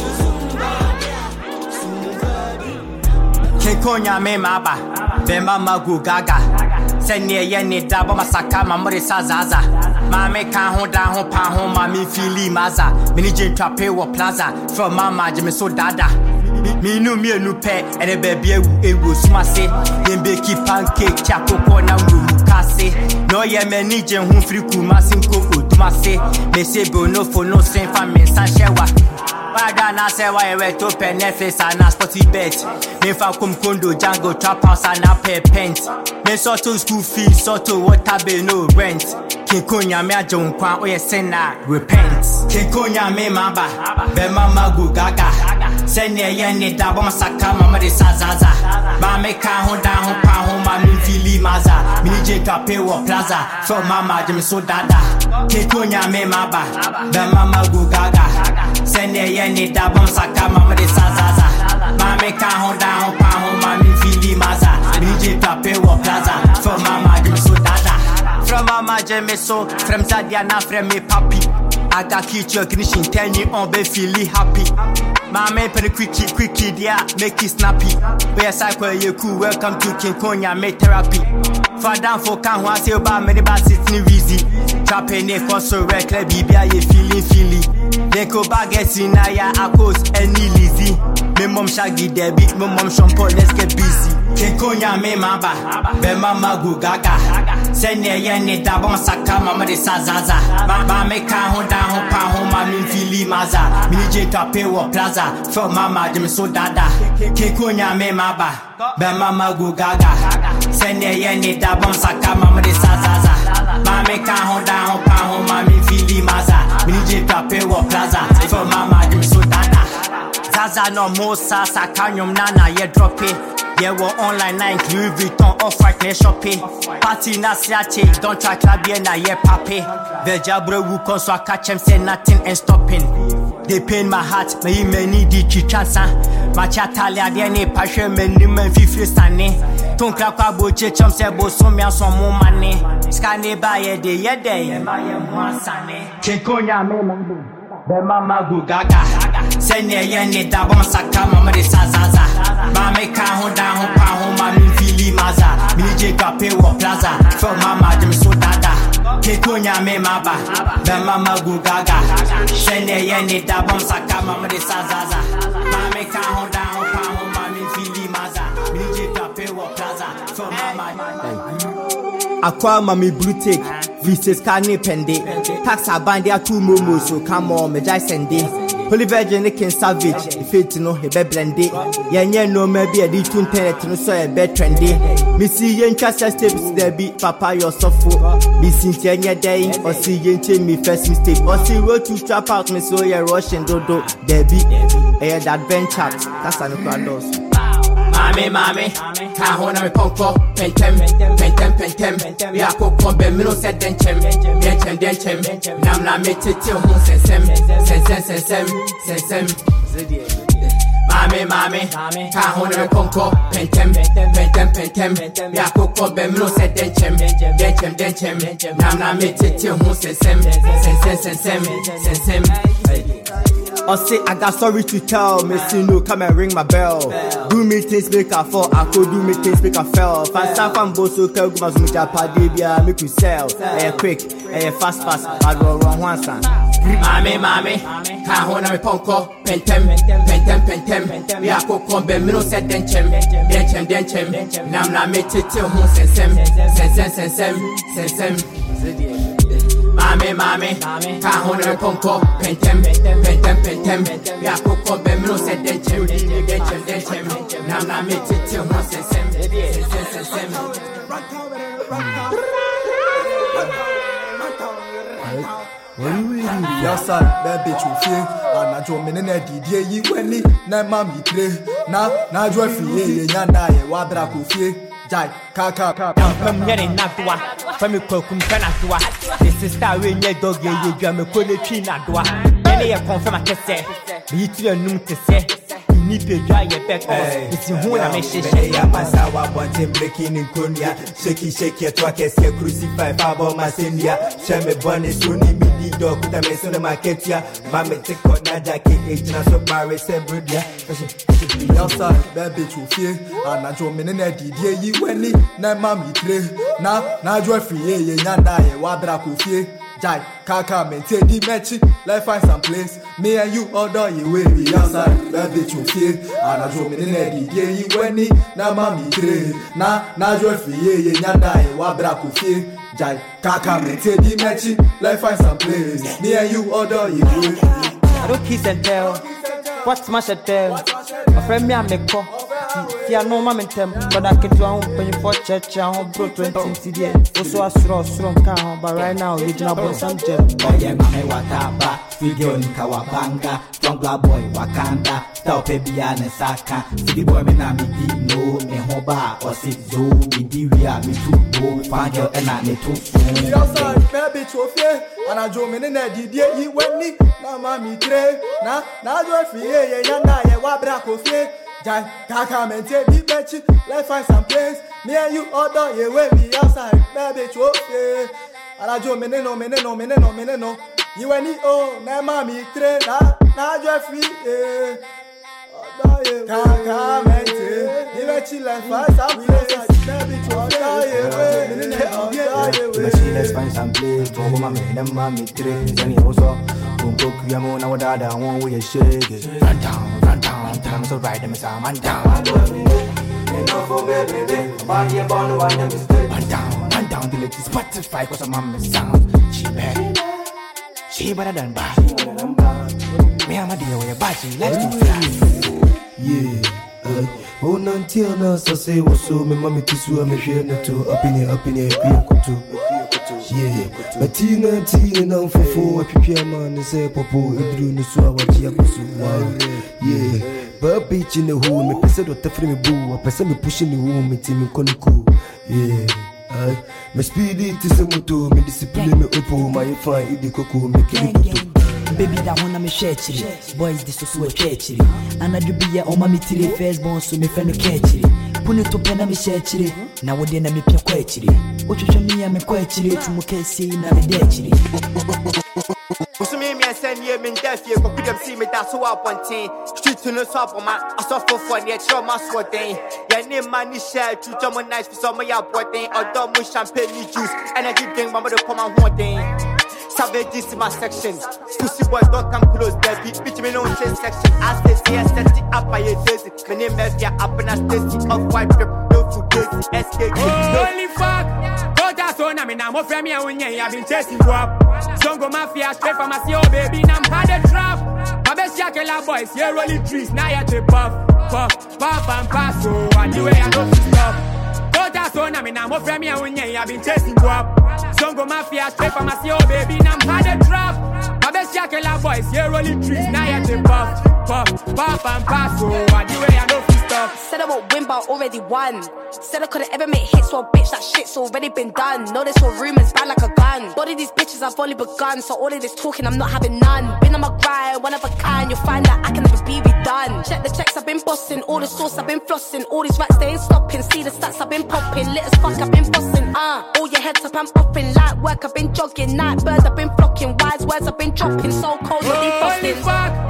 somebody ke konya me maba be mama go gaga senye ye ni dabo masaka mamre sazaza mame kan ho da ho pa ho mami fili maza mini jentwa pe wo plaza from mama jeme so dada mi nu mi enu pe ene baby ewu ewu sumase dem be keep pancake chakoko na wu kase no ye meni je hu free kuma sinko odumase me se bo no for no sen fami san shewa Wada na se wa ewe to pe Netflix and sporty bet. Me fa kum kondo Django trap house and a pay pent. Me so to school fees so to water be no rent. King Konya me a John Kwan oye sena repent. King Konya me mamba be mama go gaga. Senye ye ni da bo masaka mama de sazaza. Ba me ka ho da ho pa ho ma mi fili maza. Mi je ka pe wo plaza. So mama je me so dada. King Konya me mamba be mama go gaga. Senye ye ni da bo masaka mama de sazaza. Ba me ka ho da ho pa ho ma mi fili maza. Mi je ka pe wo plaza. So mama je me so dada. From mama je me so from Zadia na from me papi. I got kids your ignition ten you on be feeling happy. Mama pen quickie quickie dia make it snappy. Where cycle you cool welcome to King Konya me therapy. Father for can one say about many bad sitting easy. Trapping it for so reckless bibia you feeling feely. They go back in ya akos any lazy. Me mom shaggy debi, me mom shampoo let's get busy. King Konya me mamba, be mama go gaga. Senye ye ni da bon saka mama de sazaza. Mama me ka ho da ho pa ho ma mi fili maza. Mi je tape wo plaza. For mama je me so dada. King Konya me mamba, be mama go gaga. Senye ye ni da bon saka mama de sazaza. Mama me ka ho da ho pa ho ma mi fili maza. Mi je tape wo plaza. For mama je me so dada. Zaza no Mosa, Sakanyum Nana, ye drop it. Yeah, we're online nine, Louis Vuitton, off-white, ne shopping. Party na siache, don't try club ye na ye papi. Vejabro wu kon so I catch him, say nothing and stopping. They pain my heart, me me need the chichansa. Ma chatalia de ne pashe me ni me fifri stane. Ton klakwa boche chom se bo so me son mo mane. Skane ba ye de ye de ye ma ye mo sane. Chenkonya me mambo. Be mama go gaga. Senye ye ne da bon saka mama de sazaza. Mama ka ho da ho pa ho ma mi fili maza. Mi je gape wo plaza. For mama dem so dada. Chenkonya me maba. Be mama go gaga. Senye ye ne da bon saka mama de sazaza. Mama ka ho da ho pa ho ma mi fili maza. Mi je gape wo plaza. For mama. Aqua mami blue tick, Vices Carne Pende, Tax Abandia two momo, so come on, me jai send it. Holy Virgin Nickin Savage, if it no he be blended. Yan no maybe a ditun tenet no so a bed trendy. Missy yen chassa steps there be papa your softful. Missing Tanya day or see yen change me first mistake. Or see road to trap out me so ya rush and dodo. There be a adventure, that's an crowd. Mami, mami, kahona me ponko, pentem, pentem, pentem. We are cook be mino said denchem, denchem, denchem. Nam la me titi hon sensem, sensem, sensem, sensem. Mami, mami, kahona me ponko, pentem, pentem, pentem. We are cook be mino said denchem, denchem, denchem. Nam la me titi hon sensem, sensem, sensem, sensem. I say I got sorry to tell, Missy no come and ring my bell. Do me things make a fall, I could do me things make a fell. Fast up and boss so tell go mas mucha padibia make you sell. Eh quick, eh fast fast, I go wrong one son. Mami mami, kahona me ponko, pentem, pentem, pentem. We are cook be me no said denchem, denchem, denchem. Nam na me titi hon sensem, sensem, sensem, sensem. Mami, mami, kahona me ponko, pentem, pentem, pentem. We are cook be me no said denchem, denchem, denchem. Nam na me titi hon sensem, sensem, sensem. Yes, sir, that bitch will feel. And I join me in a D D A. When he, na mammy tray. Now, now, joy free, and I, what I could feel. Jai, kaka, kaka. From here in Natua, from a cookum penatua. This is how we need dog, you gram a quality Natua. Any a confirm a test, be to a noon to say. Need to dry your back off. It's who I make shit. Yeah, Masawa wanting breaking in Konya. Shaky, shake your twackers, your crucify, Fabo Masendia. Shame bonnet, Sony, midi dog, with a mason of my ketia. Mamma take on Najaki, H. Naso Paris, and Brudia. Yes, sir, that bitch will feel. And I join me in a D D A. When he, na mammy tray. Now, now, joy free, and I, what I could feel. Jai, kaka, maintain the match. Let's find some place. Me and you order you way we outside. That bitch you feel. And I drove me in the D J. When he, na mami tray. Na, na joy free, ye, nyanda, wa braku feel. Jai, kaka, maintain the match. Let's find some place. Me and you order you way. I don't kiss and tell. What's my shit tell? My friend me, I make call. See, I know my mentem, but I can do a home penny for church, I home bro twenty C D. Also, a strong, strong car, but right now, we don't have some gem. Oh, yeah, my wataba, video in Kawabanga, Tonga boy, Wakanda, Tau Pebiana Saka, the boy, me na me di no, me hoba, or sit zo, me di ria, me too, go, find your and I me too. The outside, baby, trophy, and I drove me in the D D A. When he, na mami tray, na, na, joy free, yeah, yanda, yeah, wabra coffee. Jai, kaka, maintain the bench. Let's find some place. Me and you order your way. We outside, baby, trophy. And I join me no, me no, me no, me no. You and you, oh, na mami tray, na, na, Jeffrey, eh. Kaka, maintain the bench. Let's find some place. Baby, order your way. Let's find some place. Don't go, mommy, na mami tray. Then you also. Don't go, you know, now that I want we shake it. Run down, run down. I'm so right, I'm so man down. Man down, man down, the little Spotify, cause I'm on the sound. She better, she better than bad. Me, I'm a deal with a body, let's go fast. Yeah, uh, oh, until now, so say what's so, my mommy tissue, I'm a share to up in here, up in here, yeah, but Tina, Tina, now for four, I prepare man, and say, Popo, if you know, so I watch you, yeah. But bitch in the hole, me person don't free me boo. A person me pushing the home, me team me calling cool. Yeah, I me speed it is a moto, me discipline me upo, my fine eat the cocoa, me kill it. Baby that one me share chiri. Boys this so so chiri. And I do be a oma me tiri first born so me friend catchiri. Puni to pen me share chiri. Na wo de na me pia kwa chiri. Ochocho me ya me kwa chiri to mo kesi na me de chiri. Usumi me send ye me deaf ye ko kudem see me that so up on ten. Street to no swap on my I suffer for the show my sword thing. Ya name man ni share to jam nice for some ya boy thing or do mo champagne juice. And I give them mama to come and one thing. Savage this in my section. Pussy boys don't come close, baby. Bitch, me no change section. I stay see a setting up by your daisy. My name is ya up and I stay off white trip. No food daisy. S K K. Holy fuck. Go to son, I mean, I'm off me when I've been chasing you up. Zongo Mafia straight from my C O baby. I'm had a trap. My best yakela boys, here rolling trees. Now you're the puff, puff, puff and pass. So I do it, I don't stop. Son, I mean, I'm off me when I've been chasing you up. Zongo Mafia straight from my C O baby. I'm had a trap. My best yakela boys, here rolling trees. Now you're the puff, puff, puff and pass. So I do it, I don't stop. Said I won't win, but already won. Said I couldn't ever make hits, so bitch, that shit's already been done. Know this for rumors, bad like a gun. Body these bitches, I've only begun. So all of this talking, I'm not having none. Been on my grind, one of a kind. You'll find that I can never be redone. Check the checks, I've been bossing. All the sauce, I've been flossing. All these rats, they ain't stopping. See the stats, I've been popping. Lit as fuck, I've been bossing. Uh, all your heads up, I'm upping. Light work, I've been jogging. Night birds, I've been flocking. Wise words, I've been dropping. So cold, you're defrosting.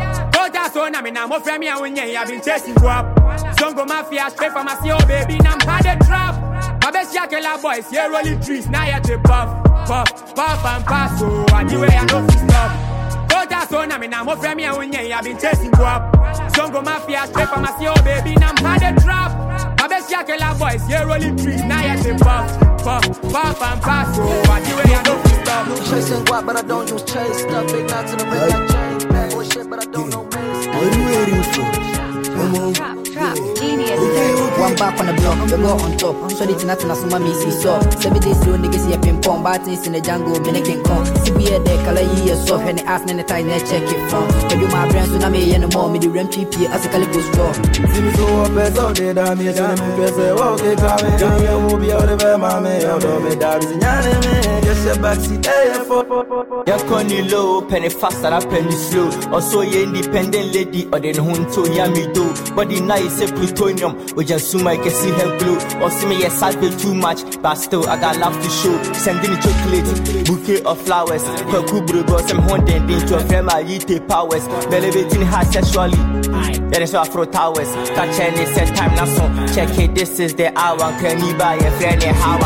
Go to son, I mean, I'm off me when I've been chasing you up. Zongo Mafia straight from my C O baby. I'm had a trap. My best yakela boys, here rolling trees. Now you're the puff, puff, puff and pass. So I do it, I don't stop. Go to son, I mean, I'm off me when I've been chasing you up. Zongo Mafia straight from my C O baby. I'm had a trap. My best yakela boys, here rolling trees. Now you're the puff, puff, puff and pass. So I do it, I don't stop. Chasing guap, but I don't use chase stuff. Big knots in the ring, I change. Bad boy shit, but I don't know ways. What are you waiting for? Come on. Trap, genius. One back on the block, we go on top. So it's not enough, my missy so. Seven days through niggas here, ping pong, batons in the jungle, making come. See me at the color year, so when they ask me the time, they check it from. Can you my brains to me anymore? Me the rem cheap here, as a calico straw. See me so up as all day, damn it, I'm in the walk, they come in, come here, move out of the mammy, out of the dance, and yanny, just a backseat, eh, for. Ya koni low, penny fast and a penny slow. Also, you independent lady, or then hunto yami do. Body nice, a plutonium, or just soon I can see her glow. Or see me a sad bit too much, but still I got love to show. Sending me chocolate, bouquet of flowers. Her kubru brought some haunting into a friend, I eat the powers. Elevating her sexually. That is why I throw towers. Catch any set time now, so check it. This is the hour. Can you buy a friend a hour?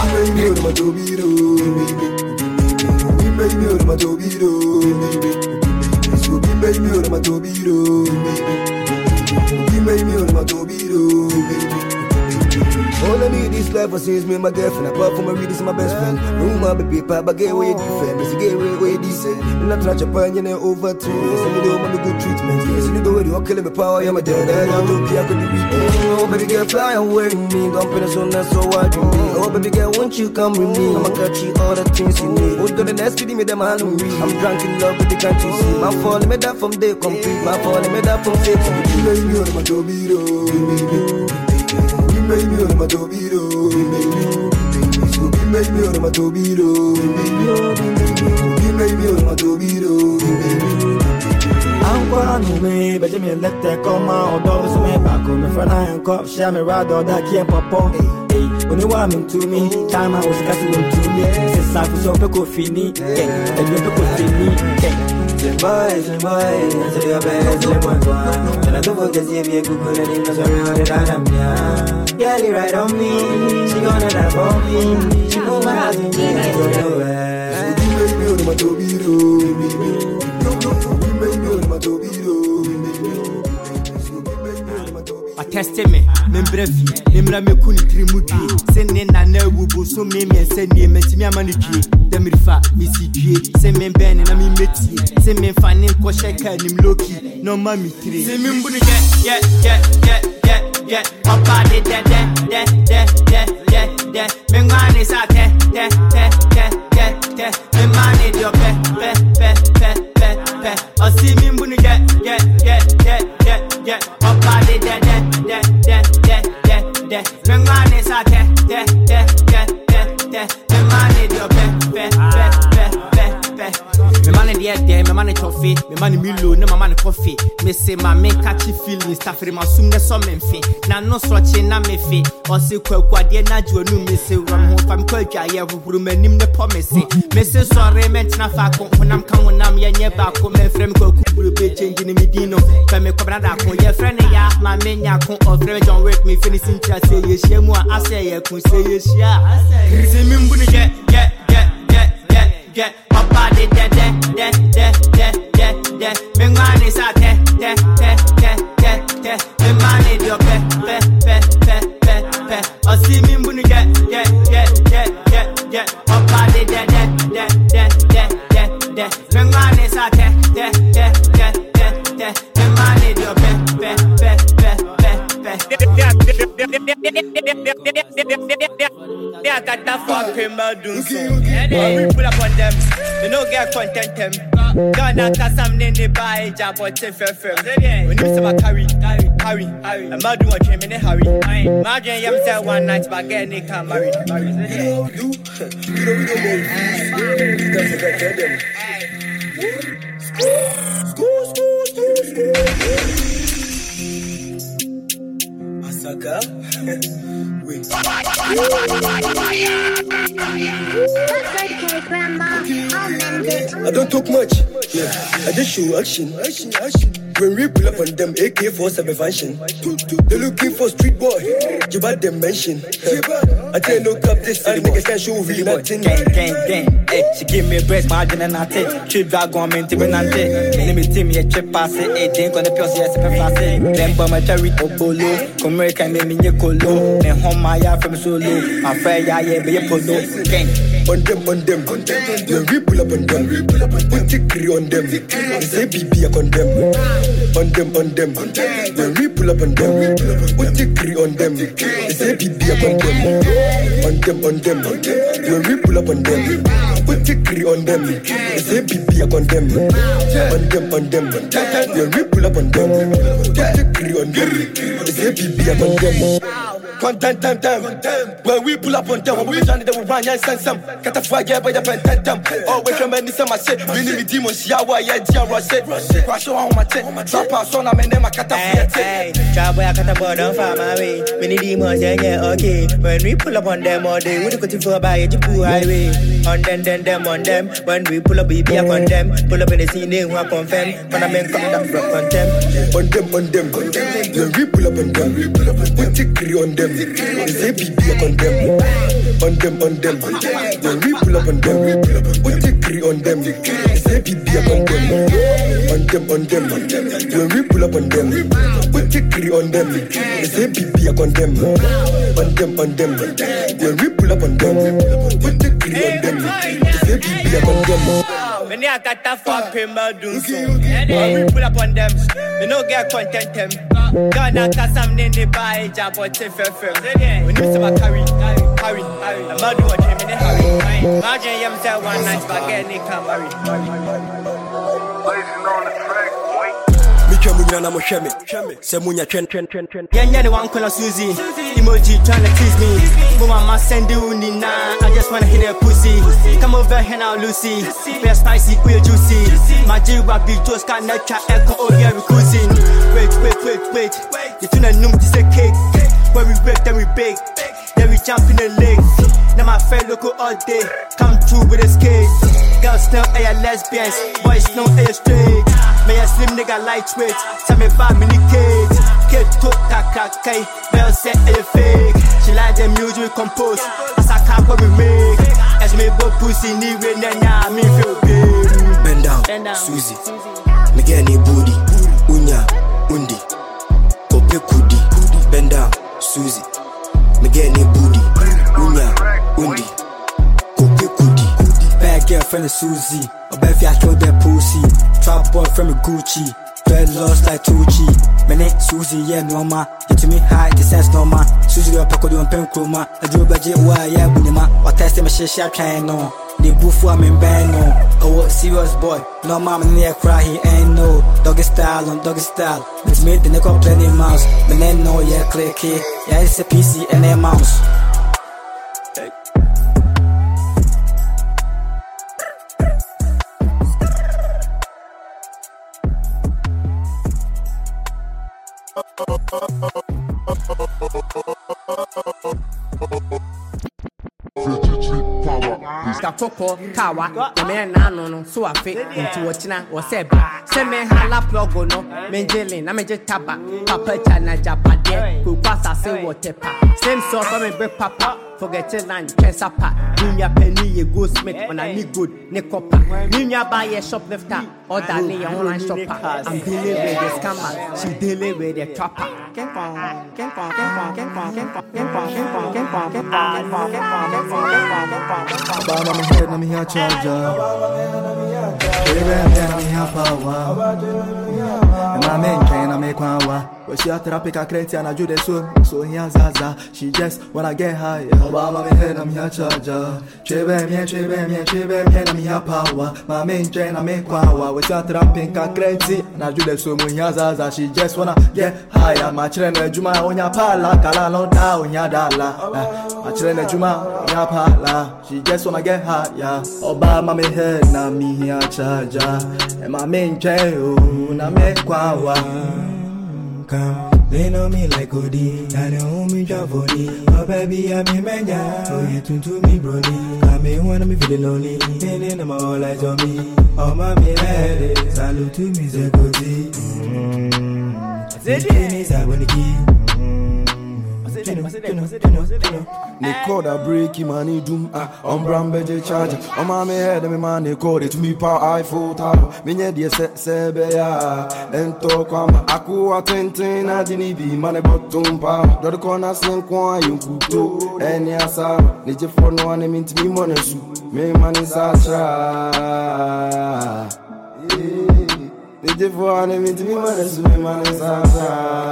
Baby, you're my Tobiro. So be baby, you're my Tobiro. Be baby, you're my Tobiro. All I need is life, since me and my girlfriend. Apart from my reading, my best friend. No my baby, papa, get away different. Miss get away way decent. I'm not trying to find you over two. Send me the home and the good treatment. Yes, you go with you, killing me power, you're my dad. I don't know, I could be. Oh, baby, girl, fly away with me. Don't put us on that, so why do me? Oh, baby, girl, won't you come with me? I'ma got you all the things you need. Oh, to the next video, me them hand me. I'm drunk in love with the country see. My falling me that from day complete. My falling me that from day complete. Baby, you're my Tobiro. Baby, you're my Tobiro. So be baby, you're my Tobiro. Baby, you're my Tobiro. I'm going me, but you may let that come out. Those me back on me for nine cups. Share me rather that can't pop up. When you want me to me, time I was casting to me. Since I was so pickle fini, and you pickle fini. The boys, the boys, say your best, say one one. And I don't forget if you're good at it, that's why I'm the dynamic. Girlie right on me, she gonna die for me. She know my house and I don't know where. So be baby, you're my Tobiro. Atteste me, membrefi, membra me kuni trimudi. Send na na wubu so me me send me meti me amani due. Demirifa misi due. Send me ben na me meti. Send me fani ko sheka nim loki. No mami three. Send me mbuni get get get get get get. Papa de de de de de de de. Me ngani sa te te te te te te. Me mani do pe pe pe pe pe pe. O see me mbuni get get get get get get. Papa de need your pe pe pe pe pe pe. Me money there there, me money toffee, me money milo, no my money coffee. Me say my me catchy feelings, stuff in my sum ne so me fi. Na no swatch na me fi. O se kwakwa de na ju onu me say ram ho fam kwatwa ye huru manim ne promise. Me say sorry me na fa ko honam kan honam ye nye ba ko me frem kwaku buru be change ni me dino. Fa me ko brada ko ye friend ya, ma me nya ko of friend John wait me finishing chat say ye share mu a say ye kun say ye share. See me mbuni get get get get get papa de de de de de de de de me ngani sa te te te te te te me mani do pe pe pe pe pe pe o si mi mbuni get get get get get get papa de de de de de de de de me ngani sa te te te te te te me mani do pe pe pe pe pe pe. They got that fucking badun so. We pull up on them. They no get content them. Gonna cast some in the buy job or take fair fair. When you say my carry, carry, carry, carry. I'm not doing a dream in a hurry. Imagine you say one night but get they can't marry. You know what we do? You know we don't know. School, school, school, school. Masaka. Wait. I don't talk much, yeah. I just show action, action, action. When we pull up on them, A K forty-seven function. They looking for street boy, you bad them mention. I tell no cap this, and niggas can't show really nothing. Gang, gang, gang, hey, she give me a breast, margin and I take. Trip drag on me, timid and take. Let me see me a trip pass it, hey, drink on the pills, yes, I'm passing. Then by my cherry or bolo, come here, can make me a colo. Then home my yard from solo. My friend, yeah, yeah, be a polo. Gang. On them, on them, on them. When we pull up on them, put tickry on them. They say B B I condemn. On them, on them, on them. When we pull up on them, put tickry on them. They say B B I condemn. On them, on them, on them. When we pull up on them, put tickry on them. They say B B I condemn. On them, on them, on them. When we pull up on them, put tickry on them. They say B B I condemn. Content time, time. When we pull up on them, we trying to run and send some. Get a fire by the pen, them. Always remember some I say. We need demons, Yawa, yeah, Dia Rosset. Crash on my tent. Drop our son, I'm in them, I cut a fire. Hey, drop where I cut a bottom from my way. We need demons, yeah, yeah, okay. When we pull up on them all day, we do go for by a Jipu highway. On them, then them, on them. When we pull up, we be up on them. Pull up in the scene, they want confirm. When I'm in coming up from on them. On them, on them, on them. When we pull up on them, we pull up on them. Tickry on them. They say B B I condemn. On them, on them, on them. When we pull up on them, we pull up on them. Tickry on them. They say B B I condemn. On them, on them, on them. When we pull up on them, we tickry on them. They say B B I condemn. On them, on them, on them. When we pull up on them, we tickry on them. They say B B I condemn. When they got that fucking badun so. When we pull up on them, they no get content them. Gonna cast some in the buy job or take fair fair. When you say my carry, carry, carry. I'm not doing a dream in a hurry. Imagine you say one night but get they can't marry. Blazing on the track, boy. Munya na mo hweme se munya twen twen twen twen yeah yeah the one call Susie emoji trying to tease me but mama send you ni na I just wanna hit that pussy come over here now Lucy we spicy we juicy my jiwa be just can nature echo oh yeah we cruising wait wait wait wait you tuna num this a cake when we break then we bake then we jump in the lake now my friend look all day come through with a skate girls still a lesbians boys no a straight me a slim nigga lightweight tell me five mini kids kid talk kakakai bell set a fake she like the music compose as I can't what we make as me both pussy ni we na me feel big bend down, bend down. Susie me get any booty unya undi kope kudi bend down Susie me get any booty unya undi kope kudi bad girlfriend Susie a bad fi I throw that pussy trap boy from Gucci dread lost like Tucci mene Susie yeah no ma to me high the sense no ma Susie up ko do pen kroma I do budget why yeah bunima what test me share trying no the bufu I'm in band no oh serious boy no mama near cry he ain't no doggy style on doggy style it's me the neck up plenty mouse but then no yeah click it yeah it's a P C and a mouse Piska Coco, Kawa, the man Nano, so I fit into a china or Seba. Send me hala plogo, no, Menjelin, I major tapa, Papa Chana Japa, who pass a say water. Same sort of a break papa. Forget it, land, Chesapa, Ninya Penny, a good smith when I need good, Nicopa. Ninya buy a shoplifter, or that near online shopper. I'm dealing with the scammer, she dealing with the trapper. Obama, me head, me here charger. Baby, me here power. And my man can't make one. But she had to pick a crate and I do the so. So he has Zaza. She just wanna get high. Obama, me head, me here charger. Chebe, me, chebe, me, chebe, me, me here power. My man can't make one. We start rapping a crate and I do the so. He has Zaza. She just wanna get high. My children, Juma, on your pala, Kalala, on your dollar. My children, Juma, on your pala. She just wanna get high. Obama, me head, na me here charger. And my man can't, na make one. They know me like Odi, and they own me Javoni. Oh baby, I'm a mania. Oh you tune to me, Brody. Come in when I'm feeling lonely. And then I'm all eyes on me. Oh my me head, salute to me, Zegoti. Mmm. Zeddy, Zaboniki. They call that breaky money doom. Ah, on Brambeje charger. On my head, me man, they call it to me power iPhone tower. Minye die se sebeya. Ento kwama aku atenten na dinibi mane bottom pa. Do the corner sing kwa yunkuto. Eni asa, nije for no one mint me money su. Me money sacha. Nije for one mint me money su. Me money sacha.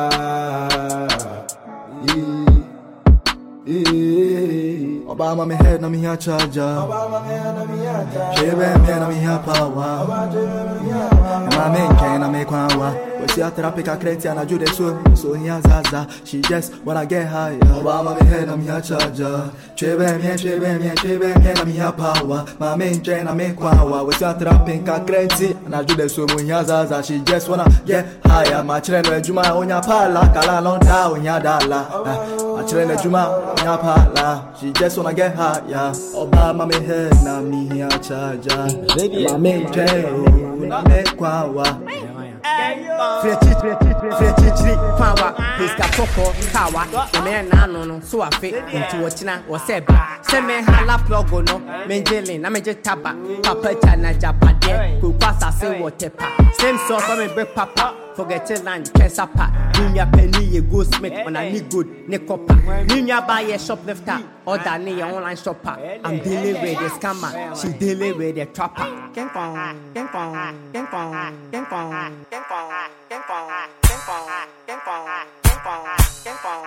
Obama, me head, na me here charger. Obama, me head, na me here charger. Chebe, me na me here power. My man can't make one. But she had to pick a crate and I do the so. So he has Zaza. She just wanna get high. Obama, me head, na me here charger. Chebe, me, chebe, me, chebe, me na me here power. My man can't make one. But she had to pick a crate and I do the so. He has Zaza. She just wanna get higher. My children, Juma, on your pala, Kala, long down, on your dollar. My children, Juma, on your pala. She just wanna get high, yeah. Obama, me head, na me here charger. My main jail, na me kwawa. Fletchitri, power, Piska Coco, Kawa, the man Nano, so I fit into a china or Seba. Send me hala plogo, no, Menjelin, I major tapa, Papa Chana Japa, who pass a say water. Same sort of a break papa. Forget it, land, Chesapa, Ninya Penny, a good smith when I need good, Nicopa. Ninya buy a shoplifter, or that near online shopper. I'm dealing with the scammer, she dealing with the trapper. Gang pong, gang pong, gang pong, gang pong, gang pong, gang pong, gang pong, gang pong, gang pong, gang pong.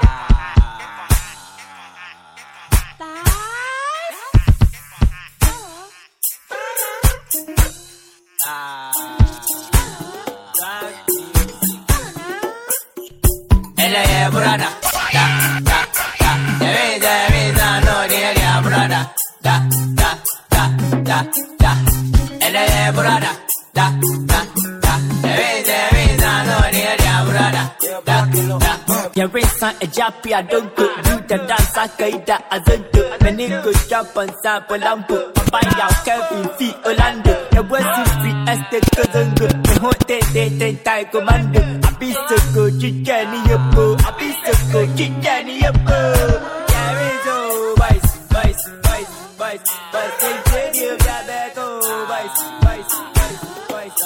Yeah, brother. Da, da, da. There is a reason, no, dear, brother. Da, da, da, da, da. Yeah, brother. Da, da, da. There is a reason, no, dear, brother. Da, da. Your race on a jappy, I don't go. You the dance, I can't, I don't do. Many go jump on sample lampo. Buy out Kevin Fee Orlando. The West is free as the cousin go. The whole day, they take time commando. I be so good, you can't hear boo. I be so good, you can't hear boo. Yeah, it's all vice, vice, vice, vice, vice. They take you, yeah, back, oh, vice, vice, vice, vice,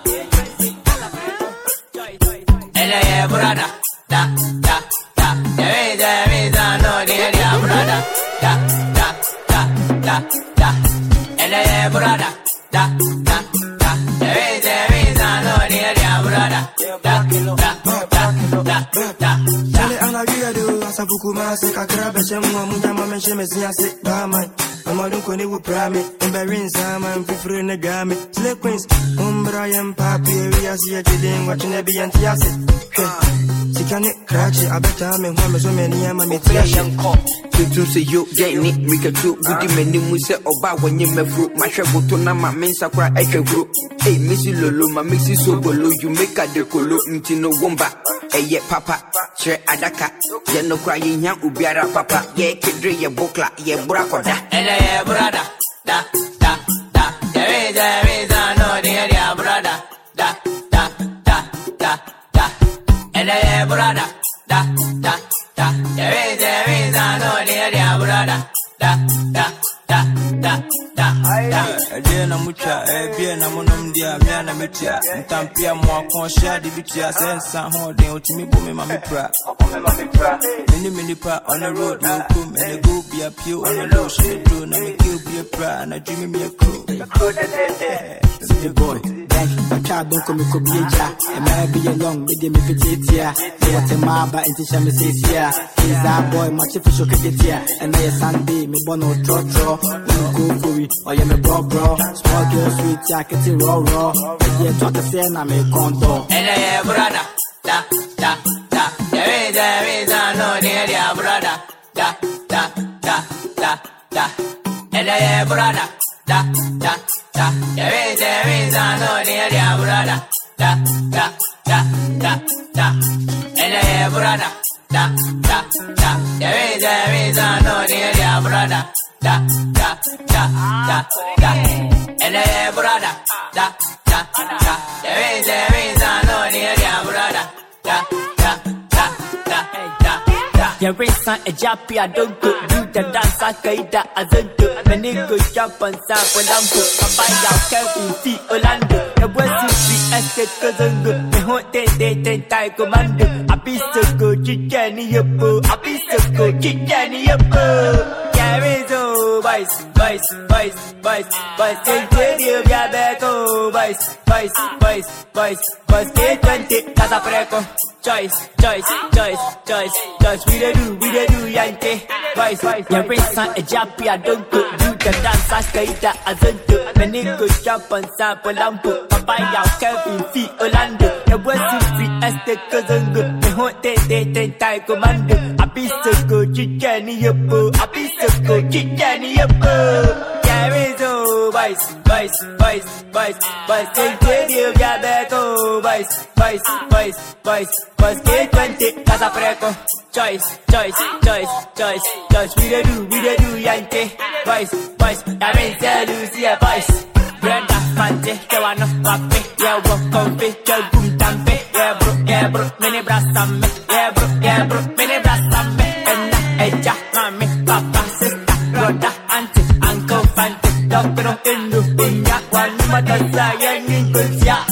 vice. Yeah, brother. Da, da, da. There is a reason, no, dear, brother. Da, da, da, da, da. Yeah, brother. Da, da, da. There is a reason, no, dear, brother. Da, da, da, da, da. Chale anagia do asabuku mase kakra beche mwa munya mama sheme siase bama. Amadun ko ni wo prame emberin sama mfifru ne game. Slay queens umbra yam papi we asia chilling watching e bi antiase. Sikane krachi abeta me hwa me so me ni ama me tia yanko. To say you get it, we can do good many muse oba when you me fruit. My travel to na my mensa cry I can grow. Hey, Missy Lolo, my mixy so below you make a decolo into no womba. Hey, yeah, papa, share adaka. Yeah, no crying young ubiara papa. Yeah, kidre ya bokla, yeah, brakoda. Yeah, brother. da, da, da. There is a reason, no, dear, dear brother. Da, da, da, da, da. And the brother, da, da, da. There is a reason, no, dear, dear brother. Da, da, da, da, da, da. Ede na mucha, ebie na monom dia, mia na metia. Ntampia mo akonsha di bitia, sensa holding ultimi bome ma me pra. Many many pra on the road, no come and go be a pew on the low, she do na me kill be a pra, and I dream me a crew. Hey boy, my child don't come to be a jack, and maybe a long, they give me petite here. They want a maba and teach me says here. He's a boy, much official cricket here, and I Sunday, me bono trotro, go for it, or you me bro bro, small girl sweet jacket, raw raw, yeah, talk a say, I make condo. And I brother, da, da, da, there is a reason, no, dear brother, da, da, da, da, da, and I brother, da, da, da, there is a reason, no, dear brother, da, da, da, da, da, and I brother, da, da, da, there is a reason, no, dear brother, da, da, da, da, da, and I brother, da, da, da, there is a reason, no, dear brother, da, da, da, da, da, da. Your race on a jappy, I don't go. You the dance, I can't da, I don't do. Many go jump on San Fernando. I buy out Kevin T. Orlando. The West is the estate cousin go. The whole day, they take time commando. I be so good, you can't hear boo. I be so good, you can't hear boo. Carizo, vice, vice, vice, vice, vice. Take radio, ya beco, vice, vice, vice, vice, vice. K twenty, Casa Preco. Choice, choice, choice, choice, choice. We dey do, we dey do, Yankee. Vice, vice. Your race on a jappy, I don't go. You the dance, I can't da, I don't do. Many go jump on San Fernando. I buy out Kevin T. Orlando. The West is free estate cousin go. The whole day, they take time commando. I be so good, you can't hear boo. I be so good, you can't hear boo. Carizo, vice, vice, vice, vice, vice. Take radio, ya beco, vice, vice, vice, vice, vice. K twenty, Casa Preco. Choice, choice, choice, choice, choice. We dey do, we dey do, Yankee. Vice, vice. That means I lose your voice. Brenda, Fante, Kewano, Papi, yeah, walk on me, yeah, boom, tampe, yeah, bro, yeah, bro, mini brass on me, yeah, bro, yeah, bro, mini brass on me, and na, eja, mami, papa, sister, brother, auntie, uncle, Fante, doctor, inu, inya, one, mother, sayang, ingles, yeah.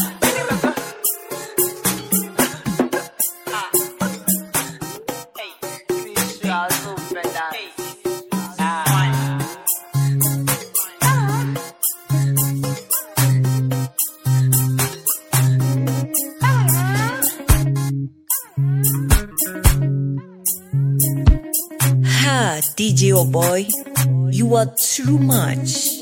D J O boy, you are too much.